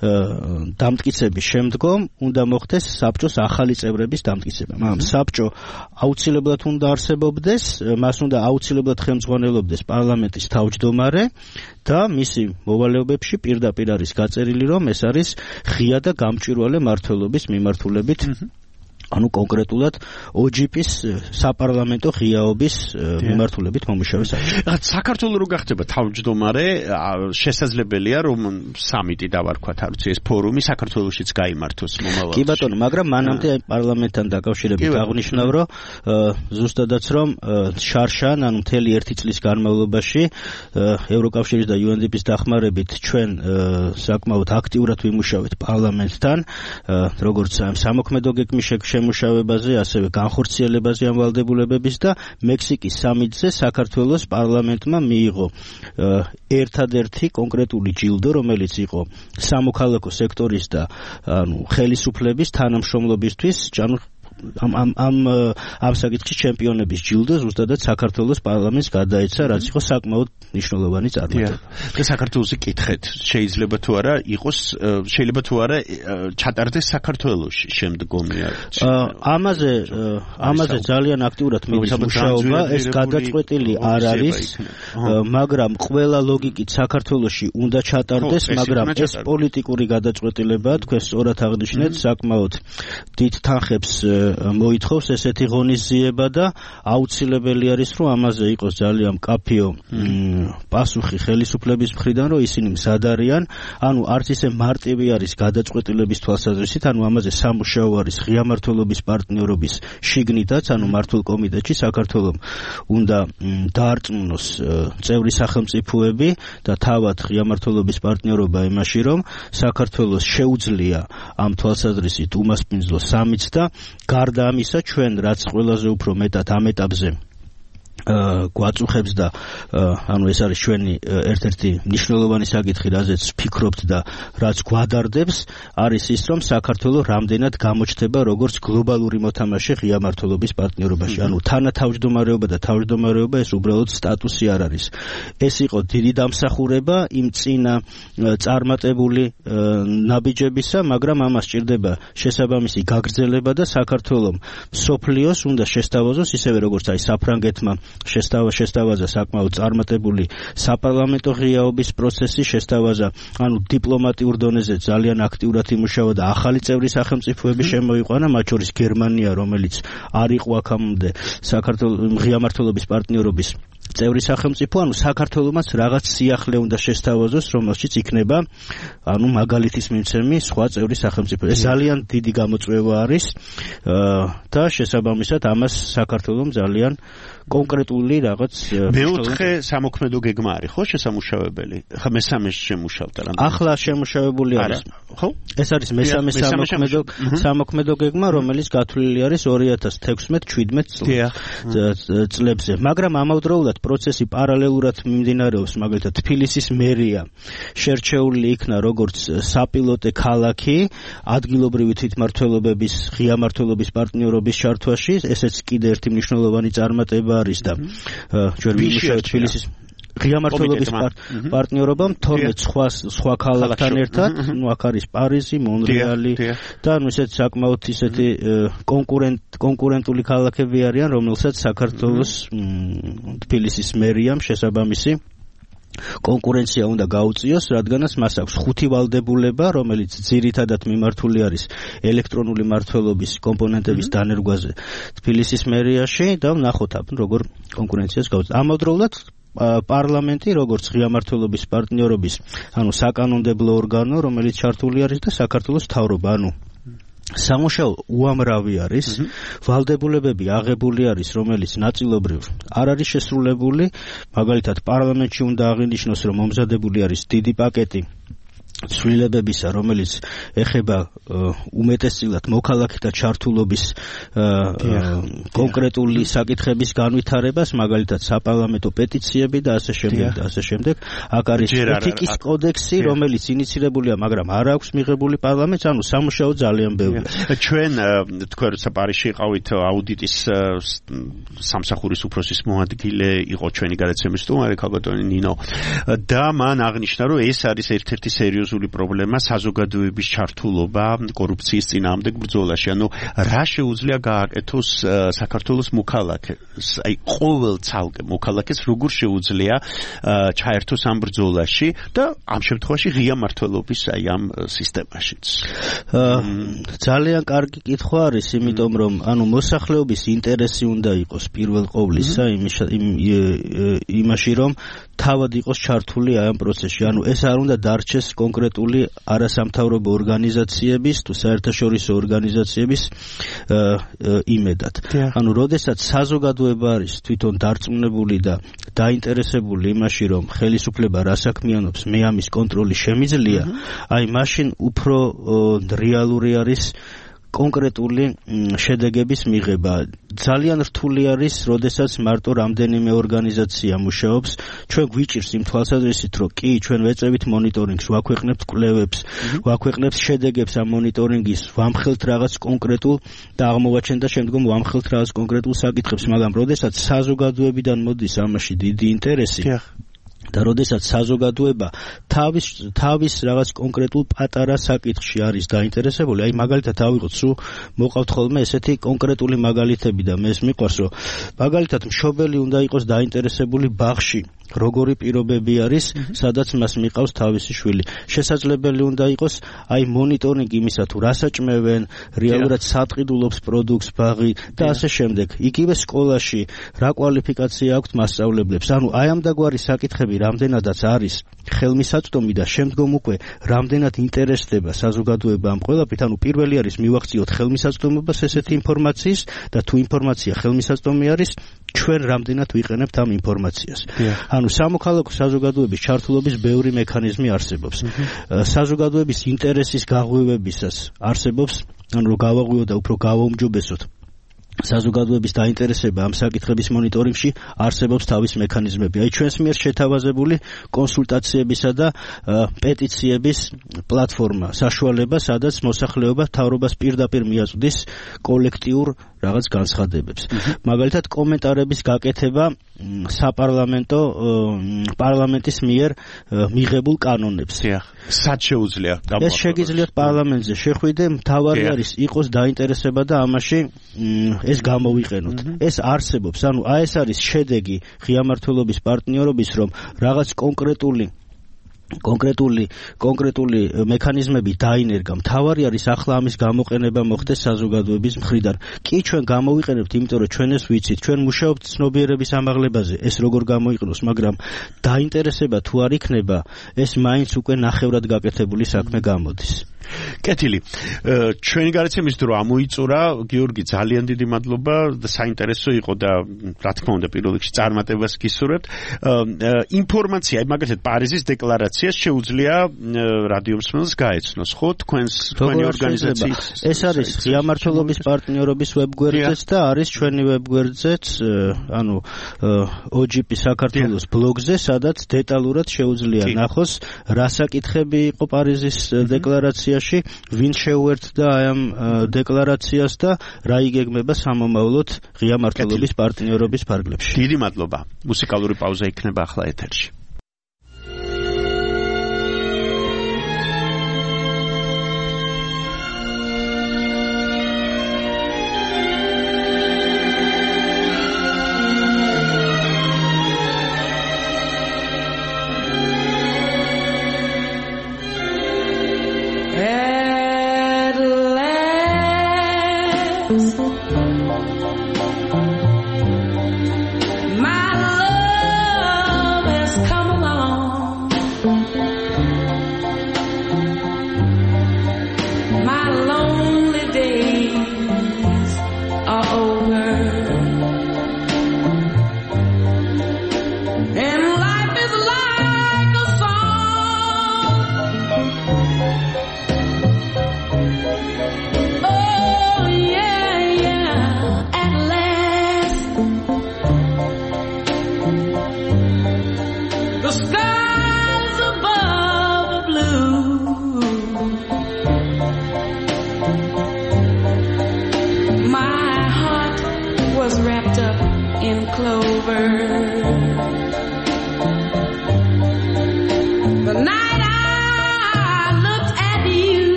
დამტკიცების შემდგომ უნდა მოხდეს საბჭოს ახალი წევრების დამტკიცება. მაგრამ საბჭო აუცილებლად უნდა არსებობდეს, მას უნდა აუცილებლად ხელმძღვანელობდეს პარლამენტის თავმჯდომარე და მისი მოვალეობებში პირდაპირ არის გაწერილი, რომ ეს არის ღია და გამჭვირვალე მმართველობის მიმართულებით, ანუ კონკრეტულად OGP-ის საპარლამენტო ღიაობის მიმართულებით მომუშავე საბჭო. საქართველოს რო გახდება თავმჯდომარე, შესაძლებელია რომ სამიტი დავარქვათ, არ ვიცი, ეს ფორუმი საქართველოშიც გაიმართოს მომავალში. კი ბატონო, მაგრამ მანამდე პარლამენტთან დაკავშირებით აღნიშნავ, რომ ზუსტადაც რომ შარშან, ანუ მთელი 1 წლის განმავლობაში ევროკავშირის და UNDP-ის დახმარებით ჩვენ საკმაოდ აქტიურად ვიმუშავეთ პარლამენტთან, როგორც სამოქმედო გეგმის შემუშავებაზე, ასევე განხორციელებაზე ამ ვალდებულებების და მექსიკის სამიტზე საქართველოს პარლამენტმა მიიღო ერთადერთი კონკრეტული ჯილდო, რომელიც იყო სამოქალაქო სექტორის და ხელისუფლების თანამშრომლობისთვის, ამ საკითხის ჩემპიონების ჯილდო ზუსტადად საქართველოს პარლამენტს გადაეცა, რაც იყო საკმაოდ მნიშვნელოვანი წარმატება. და საქართველოს კითხეთ, შეიძლება თუ არა ჩატარდეს საქართველოში შემდგომი ამაზე ძალიან აქტიურად მიდის მუშაობა, ეს გადაწყვეტილი არ არის, მაგრამ ყველა ლოგიკით საქართველოში უნდა ჩატარდეს, მაგრამ ეს პოლიტიკური გადაწყვეტილებაა, თქვენ სწორად აღნიშნეთ, საკმაოდ დიდ თანხებს მოითხოვს ესეთი ღონისძიება და აუცილებელი არის, რომ ამაზე იყოს ძალიან მკაფიო პასუხი ხელისუფლების მხრიდან, რომ ისინი მზად არიან, ანუ არც ისე მარტივი არის გადაწყვეტილების თვალსაზრისით, ანუ ამაზე სამუშაო არის ღია მმართველობის პარტნიორობის შიგნითაც, ანუ მმართველ კომიტეტში საქართველოს უნდა დაარწმუნოს წევრი სახელმწიფოები და თავად ღია მმართველობის პარტნიორობა იმაში, რომ საქართველოს შეუძლია ამ თვალსაზრისით უმასპინძლოს სამიც და გარდა ამისა ჩვენ რაც ყველაზე უფრო მეტად ამ ეტაპზე გვაწუხებს და ანუ ეს არის ჩვენი ერთ-ერთი მნიშვნელოვანი საკითხი, რაზეც ვფიქრობთ და რაც გვადარდებს, არის ის, რომ საქართველოს რამდენად გამოჩნდება როგორც გლობალური მოთამაშე ღია მმართველობის პარტნიორობაში. ანუ თანათავმჯდომარეობა და თავმჯდომარეობა ეს უბრალოდ სტატუსი არ არის. ეს იყო დიდი დამსახურება იმ წინა წარმატებული ნაბიჯებისა, მაგრამ ამას სჭირდება შესაბამისი გაგრძელება და საქართველოს მსოფლიოს უნდა შესთავაზოს ისევე როგორც აი საფრანგეთმა შესთავაზა საკმაოდ წარმატებული საპარლამენტო ღიაობის პროცესი, შესთავაზა, ანუ დიპლომატიურ დონეზე ძალიან აქტიურად იმუშავა და ახალი წევრი სახელმწიფოები შემოიყვანა, მათ შორის გერმანია, რომელიც არ იყო აქამდე საქართველოს ღია მმართველობის პარტნიორობის წევრი სახელმწიფო, ანუ საქართველოსაც რაღაც სიახლე უნდა შესთავაზოს, რომელშიც იქნება, ანუ მაგალითის მიმცემი სხვა წევრი სახელმწიფო. ეს ძალიან დიდი გამოწვევა არის და შესაბამისად ამას საქართველოს ძალიან კონკრეტული რაღაც მეოთხე სამოქმედო გეგმა არის, ხო, შესამუშავებელი? ხა მესამე შემუშავდა რა? ახლა შემუშავებული არის. ხო? ეს არის მესამე სამოქმედო გეგმა, რომელიც გათვლილი არის 2016-17 წლებზე. მაგრამ ამავდროულად პროცესი პარალელურად მიმდინარეობს, მაგალითად თბილისის მერია შერჩეული იქნა როგორც საპილოტე ქალაქი ადგილობრივი თვითმმართველობების ღია მმართველობის პარტნიორობის ჩართვაში, ესეც კიდე ერთი მნიშვნელოვანი წარმატება არის და ჩვენ ვიმუშავებთ თბილისის ღია მმართველობის პარტნიორობამ 12 სხვა ქალაქთან ერთად, ну აქ არის პარიზი, მონრეალი და ну ესეთ საკმაოდ ისეთი კონკურენტული ქალაქები არიან, რომელსაც საქართველოს თბილისის მერიამ შესაბამისი კონკურენცია უნდა გაუწიოს, რადგანაც მას აქვს 5 ვალდებულება, რომელიც ძირითადად მიმართული არის ელექტრონული მმართველობის კომპონენტების დანერგვაზე თბილისის მერიაში და ვნახოთ როგორ კონკურენციას გაუწიოს. ამავდროულად პარლამენტი როგორც ღია მმართველობის პარტნიორობის, ანუ საკანონმდებლო ორგანო, რომელიც ჩართული არის და საქართველოს მთავრობა, ანუ სამუშაო უამრავი არის, ვალდებულებები აღებული არის, რომელიც ნაწილობრივ არ არის შესრულებული, მაგალითად პარლამენტში უნდა აღინიშნოს, რომ მომზადებული არის დიდი პაკეტი ცვლილებებისა, რომელიც ეხება უმეტესწილად მოქალაქეთა ჩართულობის კონკრეტული საკითხების განვითარებას, მაგალითად საპარლამენტო პეტიციები და ასე შემდეგ. აქ არის ეთიკის კოდექსი, რომელიც ინიცირებულია, მაგრამ არ აქვს მიღებული პარლამენტს, ანუ სამუშაო ძალიან ბევრია. ჩვენ თქვენ როცა პარიზში იყავით აუდიტის სამსახურის უფროსის მოადგილე იყო ჩვენი გადაცემის სტუმარი ქალბატონი ნინო და მან აღნიშნა, რომ ეს არის ერთ-ერთი სერიოზული პრობლემა საზოგადოების ჩართულობა კორუფციის წინააღმდეგ ბრძოლაში. ანუ რა შეუძლია გააკეთოს საქართველოს მოქალაქეს, აი ყოველ ცალკე მოქალაქეს როგორ შეუძლია ჩაერთოს ამ ბრძოლაში და ამ შემთხვევაში ღია მმართველობის აი ამ სისტემაშიც. ძალიან კარგი კითხვა არის, იმიტომ რომ ანუ მოსახლეობის ინტერესი უნდა იყოს პირველ ყოვლისა იმაში, რომ თავად იყოს ჩართული აი ამ პროცესში. ანუ ეს არ უნდა დარჩეს კონკრეტული არასამთავრობო ორგანიზაციების თუ საერთაშორისო ორგანიზაციების იმედად. ანუ როდესაც საზოგადოება არის თვითონ დარწმუნებული და დაინტერესებული იმაში, რომ ხელისუფლება რა საქმიანობს, მე ამის კონტროლი შემიძლია, აი მაშინ უფრო რეალური არის კონკრეტული შედეგების მიღება. ძალიან რთული არის, როდესაც მარტო რამდენიმე ორგანიზაცია მუშაობს. ჩვენ გვიჭირს იმ თვალსაზრისით, რომ კი ჩვენ ვეწევით მონიტორინგს, ვაქვეყნებთ კვლევებს, ვაქვეყნებთ შედეგებს ამ მონიტორინგის, ვამხელთ რაღაც კონკრეტულ და აღმოვაჩენთ და შემდგომ ვამხელთ რაღაც კონკრეტულ საკითხებს, მაგრამ როდესაც საზოგადოებიდან მოდის ამაში დიდი ინტერესი და როდესაც საზოგადოება თავის რაღაც კონკრეტულ პატარა საკითხში არის დაინტერესებული, აი მაგალითად ავიღოთ, სულ მოყავთ ხოლმე ესეთი კონკრეტული მაგალითები და მე ეს მიყვარს, რომ მაგალითად მშობელი უნდა იყოს დაინტერესებული ბაღში, როგორი პირობები არის, სადაც მას მიყავს თავისი შვილი. შესაძლებელი უნდა იყოს აი მონიტორინგი იმისა, თუ რა საჭმევენ, რეალურად სატყიდულობს პროდუქტს ბაღი და ასე შემდეგ. იგივე სკოლაში რა კვალიფიკაცია აქვს მასწავლებლებს. ანუ აი ამდაგვარი საკითხები რამდენადაც არის ხელმისაწვდომი და შემდგომ უკვე რამდენად ინტერესდება საზოგადოება ამ ყველაფრით, ანუ პირველი არის მივახციოთ ხელმისაწვდომობას ესეთი ინფორმაციის და თუ ინფორმაცია ხელმისაწვდომი არის, ჩვენ რამდენად ვიყენებთ ამ ინფორმაციას. ანუ სამოქალაქო საზოგადოების ჩართულობის ბევრი მექანიზმი არსებობს. საზოგადოების ინტერესის გაღვივებისას არსებობს, ანუ რომ გავაღვიოთ და უფრო გავაუმჯობესოთ საზოგადოების დაინტერესება ამ საკითხების მონიტორინგში არსებობს თავის მექანიზმები. აი ჩვენს მიერ შეთავაზებული კონსულტაციებისა და პეტიციების პლატფორმა, საშუალება, სადაც მოსახლეობა მთავრობას პირდაპირ მიაწვდის კოლექტიურ რაღაც განცხადებებს. მაგალითად კომენტარების გაკეთება საპარლამენტო პარლამენტის მიერ მიღებულ კანონებს. სად შეუძლია? ეს შეგიძლიათ პარლამენტზე შეხვიდე, მთავარი არის იყოს დაინტერესება და ამაში ეს გამოვიყენოთ. ეს არსებობს, ანუ აი ეს არის შედეგი ღია მმართველობის პარტნიორობის, რომ რაღაც კონკრეტული მექანიზმები დაინერგა. მთავარი არის ახლა ამის გამოყენება მოხდეს საზოგადოების მხრიდან. კი ჩვენ გამოვიყენებთ, იმიტომ რომ ჩვენ ეს ვიცით, ჩვენ მუშაობთ ცნობიერების ამაღლებაზე, ეს როგორ გამოიყენოს, მაგრამ დაინტერესება თუ არ იქნება, ეს მაინც უკვე ნახევრად გაკეთებული საქმე გამოდის. კეთილი. ჩვენი გარიცემის დრო ამოიწურა, გიორგი, ძალიან დიდი მადლობა და საინტერესო იყო და რა თქმა უნდა პირველ რიგში წარმატებას გისურვებთ. ინფორმაცია, მაგალითად პარიზის დეკლარაციას შეუძლია რადიო მსმენელს გაეცნოს, ხო? თქვენი ორგანიზაციის ეს არის ღია მმართველობის პარტნიორობის ვებგვერდზეც და არის ჩვენი ვებგვერდზეც, ანუ OGP საქართველოს ბლოგზე, სადაც დეტალურად შეუძლია ნახოს რა საკითხები იყო პარიზის დეკლარაციაში, ვინ შეუერთდა აი ამ დეკლარაციას და რა იგეგმება სამომავლოდ ღია მმართველობის პარტნიორობის ფარგლებში. დიდი მადლობა. მუსიკალური პაუზა იქნება ახლა ეთერში.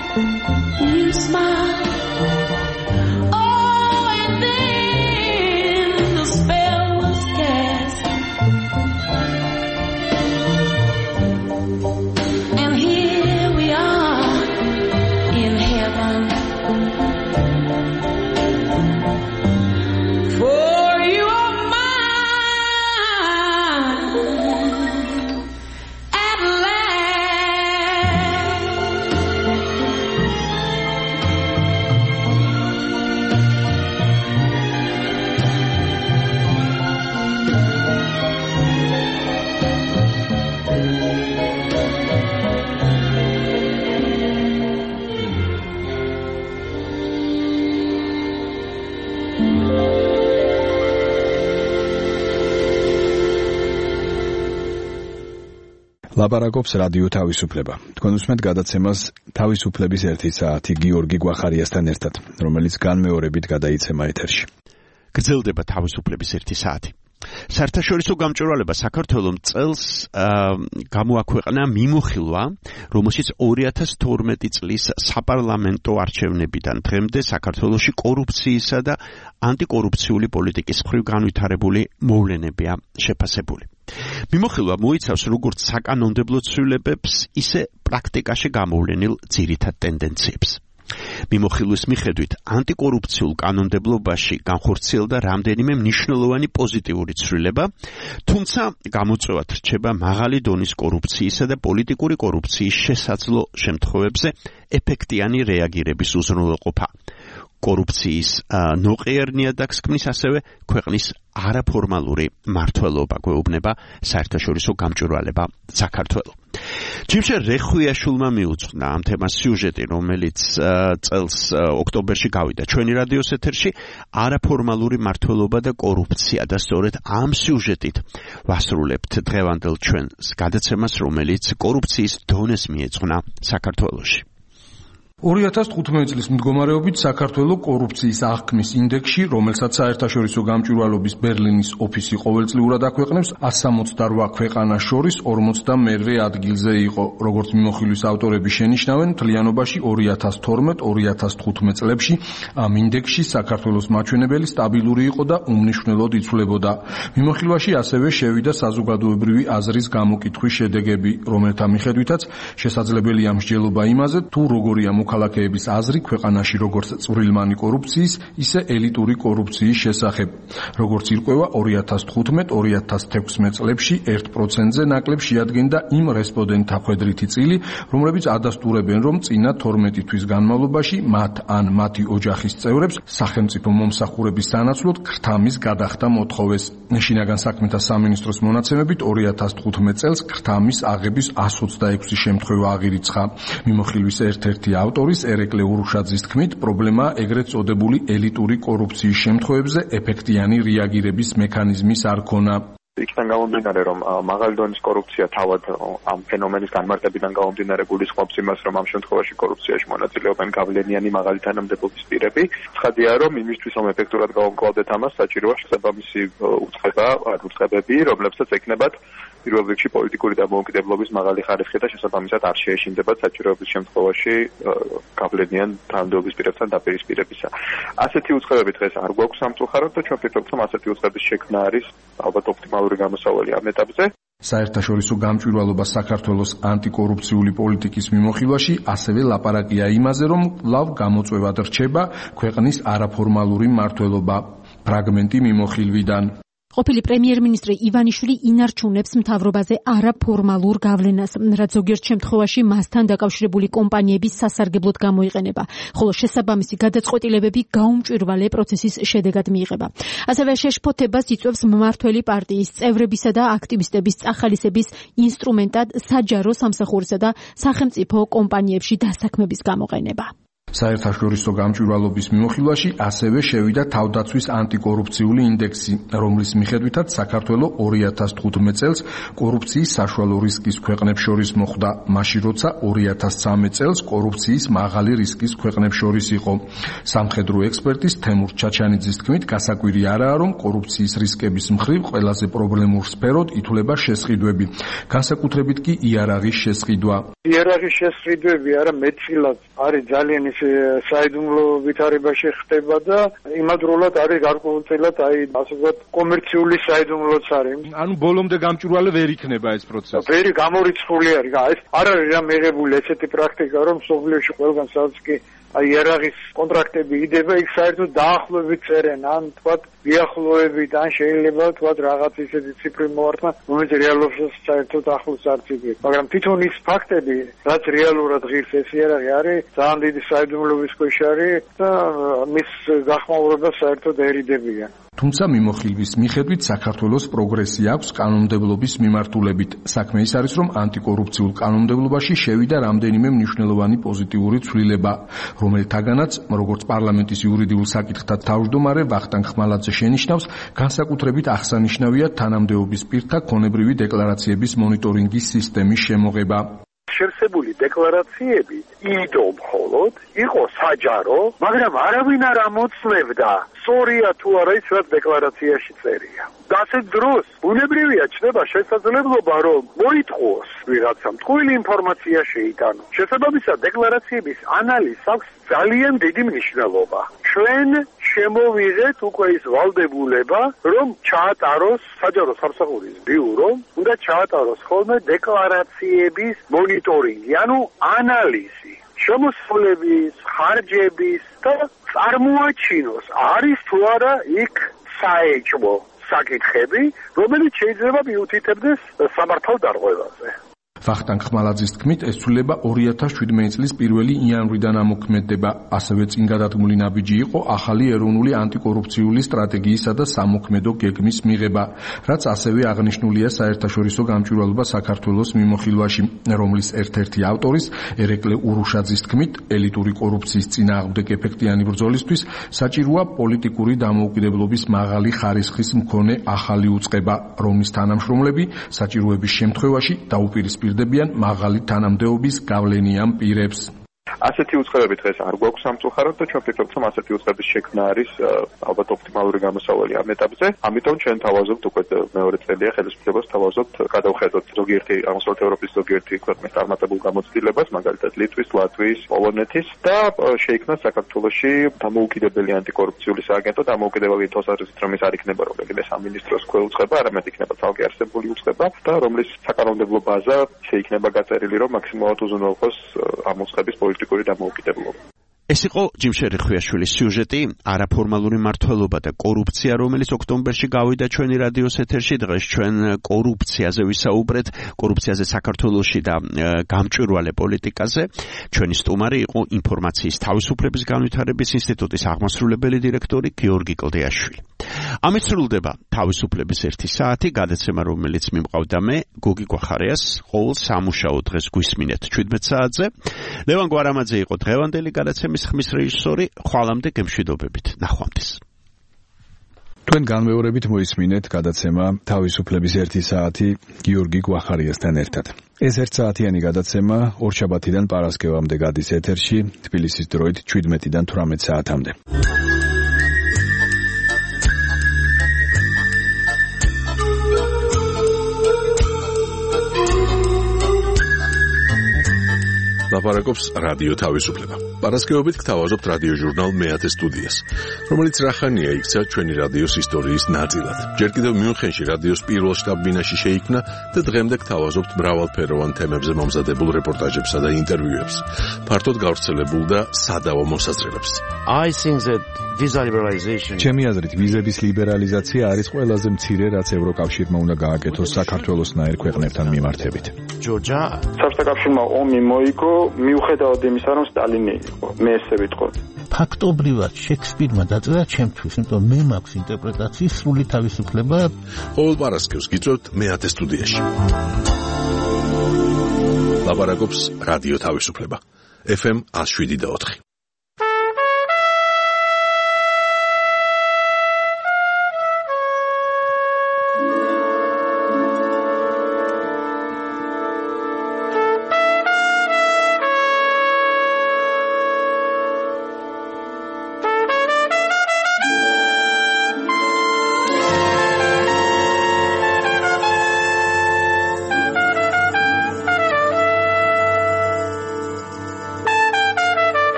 You smile, oh, and then ლაპარაკობს რადიო თავისუფლება. თქვენ უსმენთ გადაცემას თავისუფლების 1 საათი გიორგი გვახარიასთან ერთად, რომელიც განმეორებით გადაიცემა ეთერში. გრძელდება თავისუფლების 1 საათი. საერთაშორისო გამჭვირვალება საქართველოს წელს გამოაქვეყნა მიმოხილვა, რომელშიც 2012 წლის საპარლამენტო არჩევნებიდან დღემდე საქართველოში კორუფციისა და ანტიკორუფციული პოლიტიკის მხრივ განვითარებული მოვლენებია შეფასებული. მიმოხილვა მოიცავს როგორც საკანონმდებლო ცვლილებებს, ისე პრაქტიკაში გამოვლენილ ძირითად ტენდენციებს. მიმოხილვის მიხედვით ანტიკორუფციულ კანონმდებლობაში განხორციელდა რამდენიმე მნიშვნელოვანი პოზიტიური ცვლილება, თუმცა გამოწვევად რჩება მაღალი დონის კორუფციისა და პოლიტიკური კორუფციის შესაძლო შემთხვევებზე ეფექტიანი რეაგირების უზრუნველყოფა. კორუფციის ნოყიერ ნიადაგს ქმნის ასევე ქვეყნის არაფორმალური მმართველობა, გვეუბნება საერთაშორისო გამჭვირვალება საქართველოს. ჯიმშე რეხვიაშვილმა მიუძღვნა ამ თემას სიუჟეტი, რომელიც წელს ოქტომბერში გავიდა ჩვენი რადიოს ეთერში, არაფორმალური მმართველობა და კორუფცია, და სწორედ ამ სიუჟეტით ვასრულებთ დღევანდელ ჩვენს გადაცემას, რომელიც კორუფციის დონეს მიეძღვნა საქართველოში. 2015 წლის მდგომარეობით საქართველოს კორუფციის აღქმის ინდექსში, რომელსაც საერთაშორისო გამჭვირვალობის ბერლინის ოფისი ყოველწლიურად აქვეყნებს, 168 ქვეყანას შორის 42-მე ადგილზე იყო. როგორც მიმოხილვის ავტორები შენიშნავენ, მთლიანობაში 2012-2015 წლებში ამ ინდექსში საქართველოს მაჩვენებელი სტაბილური იყო და უმნიშვნელოდ იცვლებოდა. მიმოხილვაში ასევე შევიდა საზოგადოებრივი აზრის გამოკითხვის შედეგები, რომელთა მიხედვითაც შესაძლებელია მსჯელობა იმაზე, თუ როგორია მოქალაქეების აზრი ქვეყანაში როგორც წვრილმანი კორუფციის, ისე ელიტური კორუფციის შესახებ. როგორც ირკვევა, 2015-2016 წლებში 1%-ზე ნაკლებ შეადგენდა იმ რესპონდენტთა ხვედრითი წილი, რომლებიც ადასტურებენ, რომ წინა 12 თვის განმავლობაში მათ ან მათი ოჯახის წევრებს სახელმწიფო მომსახურების სანაცვლოდ ქრთამის გადახდა მოთხოვეს. შინაგან საქმეთა სამინისტროს მონაცემებით 2015 წელს ქრთამის აღების 126 შემთხვევა აღირიცხა. მიმოხილვის ერთ-ერთი ავტორის ერეკლე ურუშაძის თქმით, პრობლემაა ეგრეთ წოდებული ელიტური კორუფციის შემთხვევებზე ეფექტიანი რეაგირების მექანიზმის არ ქონა. იქიდან გამომდინარე, რომ მაღალი დონის კორუფცია თავად ამ ფენომენის განმარტებიდან გამომდინარე გულისხმობს იმას, რომ ამ შემთხვევაში კორუფციაში მონაწილეობენ გავლენიანი მაღალი თანამდებობის პირები. ცხადია, რომ იმისთვის, რომ ეფექტურად გავამკლავდეთ ამას, საჭიროა შესაბამისი უწყება, უწყებები, რომლებსაც ეკნებათ პირველ რიგში პოლიტიკური დამოუკიდებლობის მაღალი ხარისხი და შესაბამისად არ შეეშინდებათ საჭიროების შემთხვევაში გავლენიან თანამდებობის პირებთან დაპირისპირებისა. ასეთი უწყებები დღეს არ გვაქვს სამწუხაროდ და ჩვენ ვფიქრობთ, რომ ასეთი უწყების შექმნა არის ალბათ ოპტიმალური გამოსავალი ამ ეტაპზე. საერთაშორისო გამჭვირვალობა საქართველოს ანტიკორუფციული პოლიტიკის მიმოხილვაში ასევე ლაპარაკია იმაზე, რომ კვლავ გამოწვევად რჩება ქვეყნის არაფორმალური მმართველობა. ფრაგმენტი მიმოხილვიდან. ყოფილი პრემიერ-მინისტრი ივანიშვილი ინარჩუნებს მთავრობაზე არაფორმალურ გავლენას, რაც ზოგიერთ შემთხვევაში მასთან დაკავშირებული კომპანიების სასარგებლოდ გამოიყენება, ხოლო შესაბამისი გადაწყვეტილებები გაუმჭვირვალე პროცესის შედეგად მიიღება. ასევე შეშფოთებას იწვევს მმართველი პარტიის წევრებისა და აქტივისტების წახალისების ინსტრუმენტად საჯარო სამსახურისა და სახელმწიფო კომპანიებში დასაქმების გამოყენება. საერთაშორისო გამჭვირვალობის მიმოხილვაში ასევე შევიდა თავდაცვის ანტიკორუფციული ინდექსი, რომლის მიხედვითაც საქართველოს 2015 წელს კორუფციის საშუალო რისკის ქვეყნებს შორის მოხვდა, მაშინ როცა 2013 წელს კორუფციის მაღალი რისკის ქვეყნებს შორის იყო. სამხედრო ექსპერტის თემურ ჩაჩანიძის თქმით, გასაკვირი არაა, რომ კორუფციის რისკების მხრივ ყველაზე პრობლემურ სფეროდ ითვლება შესყიდვები, განსაკუთრებით კი იარაღის შესყიდვა. იარაღის შესყიდვები არა მეტწილად არის ძალიან საიდუმლო ვითარებაში ხდება და იმადროულად არის გარკვეულწილად ასე ვთქვათ კომერციული საიდუმლოც არის. ანუ ბოლომდე გამჭვირვალე ვერ იქნება ეს პროცესი. ვერ გამორიცხული არის. ეს არ არის რა მიღებული ესეთი პრაქტიკა, რომ სოფლიოში ყველგან სადაც კი აი იარაღის კონტრაქტები იდება, იქ საერთოდ დაახლოებით წერენ, ან თქვათ მიახლოებით, ან შეიძლება თქვათ რაღაც ისეთი ციფრი მოართმა, რომელიც რეალობაშიც საერთოდ ახლოს არც იგივე. მაგრამ თვითონ ის ფაქტები, რაც რეალურად ღირს ეს იარაღი არის, ძალიან დიდი საიდუმლოების ქვეშ არის და მის გახმაურება საერთოდ ერიდებიან. თუმცა მიმოხილვის მიხედვით საქართველოს პროგრესი აქვს კანონმდებლობის მიმართულებით. საქმე ის არის, რომ ანტიკორუფციულ კანონმდებლობაში შევიდა რამდენიმე მნიშვნელოვანი პოზიტიური ცვლილება, რომელთაგანაც, როგორც პარლამენტის იურიდიულ საკითხთა თავმჯდომარე ვახტანგ ხმალაძე შენიშნავს, განსაკუთრებით აღსანიშნავია თანამდებობის პირთა ქონებრივი დეკლარაციების მონიტორინგის სისტემის შემოღება. შევსებული დეკლარაციები იდო მხოლოდ იყო საჯარო, მაგრამ არავინ არ ამოწმებდა სწორია თუ არა ის რაც დეკლარაციაში წერია. და ასეთ დროს ბუნებრივია ჩნდება შესაძლებლობა რომ მოიტყუოს ვიღაცამ ტყუილი ინფორმაცია შეიტანოს. შესაბამისად დეკლარაციების ანალიზს აქვს ძალიან დიდი მნიშვნელობა. ჩვენ შემოვიღეთ უკვე ის ვალდებულება, რომ ჩაატაროს საჯარო სამსახურის ბიურომ, უნდა ჩაატაროს ხოლმე დეკლარაციების მონიტორინგი, ანუ ანალიზი, შემოსავლების, ხარჯების და წარმოაჩინოს, არის თუ არა იქ საეჭვო საკითხები, რომელიც შეიძლება მიუთითებდეს სამართალ დარღვევაზე. ვახტანგ ხმალაძის თქმით, ეს ცვლილება 2017 წლის 1 იანვრიდან ამოქმედდება. ასევე წინ გადადგმული ნაბიჯი იყო ახალი ეროვნული ანტიკორუფციული სტრატეგიისა და სამოქმედო გეგმის მიღება, რაც ასევე აღნიშნულია საერთაშორისო გამჭვირვალობა საქართველოს მიმოხილვაში, რომლის ერთ-ერთი ავტორის ერეკლე ურუშაძის თქმით, ელიტური კორუფციის წინააღმდეგ ეფექტიანი ბრძოლისთვის საჭიროა პოლიტიკური დამოუკიდებლობის მაღალი ხარისხის მქონე ახალი უწყება, რომლის თანამშრომლები საჭიროების შემთხვევაში დაუპირისპირდებიან მაღალი თანამდებობის გავლენიან პირებს. ასეთი უწყებები დღეს არ გვაქვს სამწუხაროდ და ჩვენ ვფიქრობთ, რომ ასეთი უწყების შექმნა არის ალბათ ოპტიმალური გამოსავალი ამ ეტაპზე. ამიტომ ჩვენ თავაზობთ უკვე მეორე წელია ხელისუფლებას თავაზობთ გადავხედოთ ზოგიერთი აღმოსავლეთ ევროპის ზოგიერთი ქვეყნის წარმატებულ გამოცდილებას, მაგალითად ლიტვის, ლატვიის, პოლონეთის და შეიქმნა საქართველოში დამოუკიდებელი ანტიკორუფციული სააგენტო, დამოუკიდებელი თვალსაზრისით, რომ ეს არ იქნება რომელიმე სამინისტროს ქვეუწყება, არამედ იქნება ცალკე არსებული უწყება და რომლის საკანონმდებლო ბაზა შეიქმნება გაწერილი, რომ მაქსიმალურად უზრუნველყოს ამ უწყების პოლიტიკური დამოუკიდებლობა. ეს იყო ჯიმშერი ხვიაშვილის სიუჟეტი არაფორმალური მმართველობა და კორუფცია, რომელიც ოქტომბერში გავიდა ჩვენი რადიოს ეთერში. დღეს ჩვენ კორუფციაზე ვისაუბრეთ, კორუფციაზე საქართველოში და გამჭვირვალე პოლიტიკაზე. ჩვენი სტუმარი იყო ინფორმაციის თავისუფლების განვითარების ინსტიტუტის აღმასრულებელი დირექტორი გიორგი კლდეაშვილი. ამით სრულდება თავისუფლების 1 საათი, გადაცემა რომელიც მიმყავდა მე, გოგი გვახარიას, ყოველ სამუშაო დღეს გვისმინეთ 17 საათზე. ლევან გვარამაძე იყო დღევანდელი გადაცემის ხმის რეჟისორი, ხვალამდე გემშვიდობებით, ნახვამდის. თქვენ განმეორებით მოისმინეთ გადაცემა თავისუფლების 1 საათი გიორგი გვახარიასთან ერთად. ეს 1 საათიანი გადაცემა ორშაბათიდან პარასკევამდე გადის ეთერში, თბილისის დროით 17-დან 18 საათამდე. ლაპარაკობს რადიო თავისუფლება. პარასკევობით გთავაზობთ რადიო ჟურნალ მეათე სტუდიას, რომელიც რახანია იქცა ჩვენი რადიოს ისტორიის ნაწილად. ჯერ კიდევ მიუნხენში რადიოს პირველ შტაბ-ბინაში შეიქმნა და დღემდე გთავაზობთ მრავალფეროვან თემებზე მომზადებულ რეპორტაჟებსა და ინტერვიუებს. ფართოდ გავრცელებულ და სადავო მოსაზრებებს. ჩემი აზრით, ვიზების ლიბერალიზაცია არის ყველაზე მცირე, რაც ევროკავშირმა უნდა გააკეთოს საქართველოსნაირ ქვეყნებთან მიმართებით. საბჭოთა კავშირმა ომი მოიგო მიუხედავად იმისა, რომ სტალინი იყო. მე ესე ვიტყოდი. ფაქტობრივად შექსპირმა დაწერა ჩემთვის, იმიტომ მე მაქვს ინტერპრეტაციის სრული თავისუფლება. ყოველ პარასკევს გიწევთ მეათე სტუდიაში. ლაპარაკობს რადიო თავისუფლება. FM 107.4.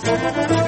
Thank you.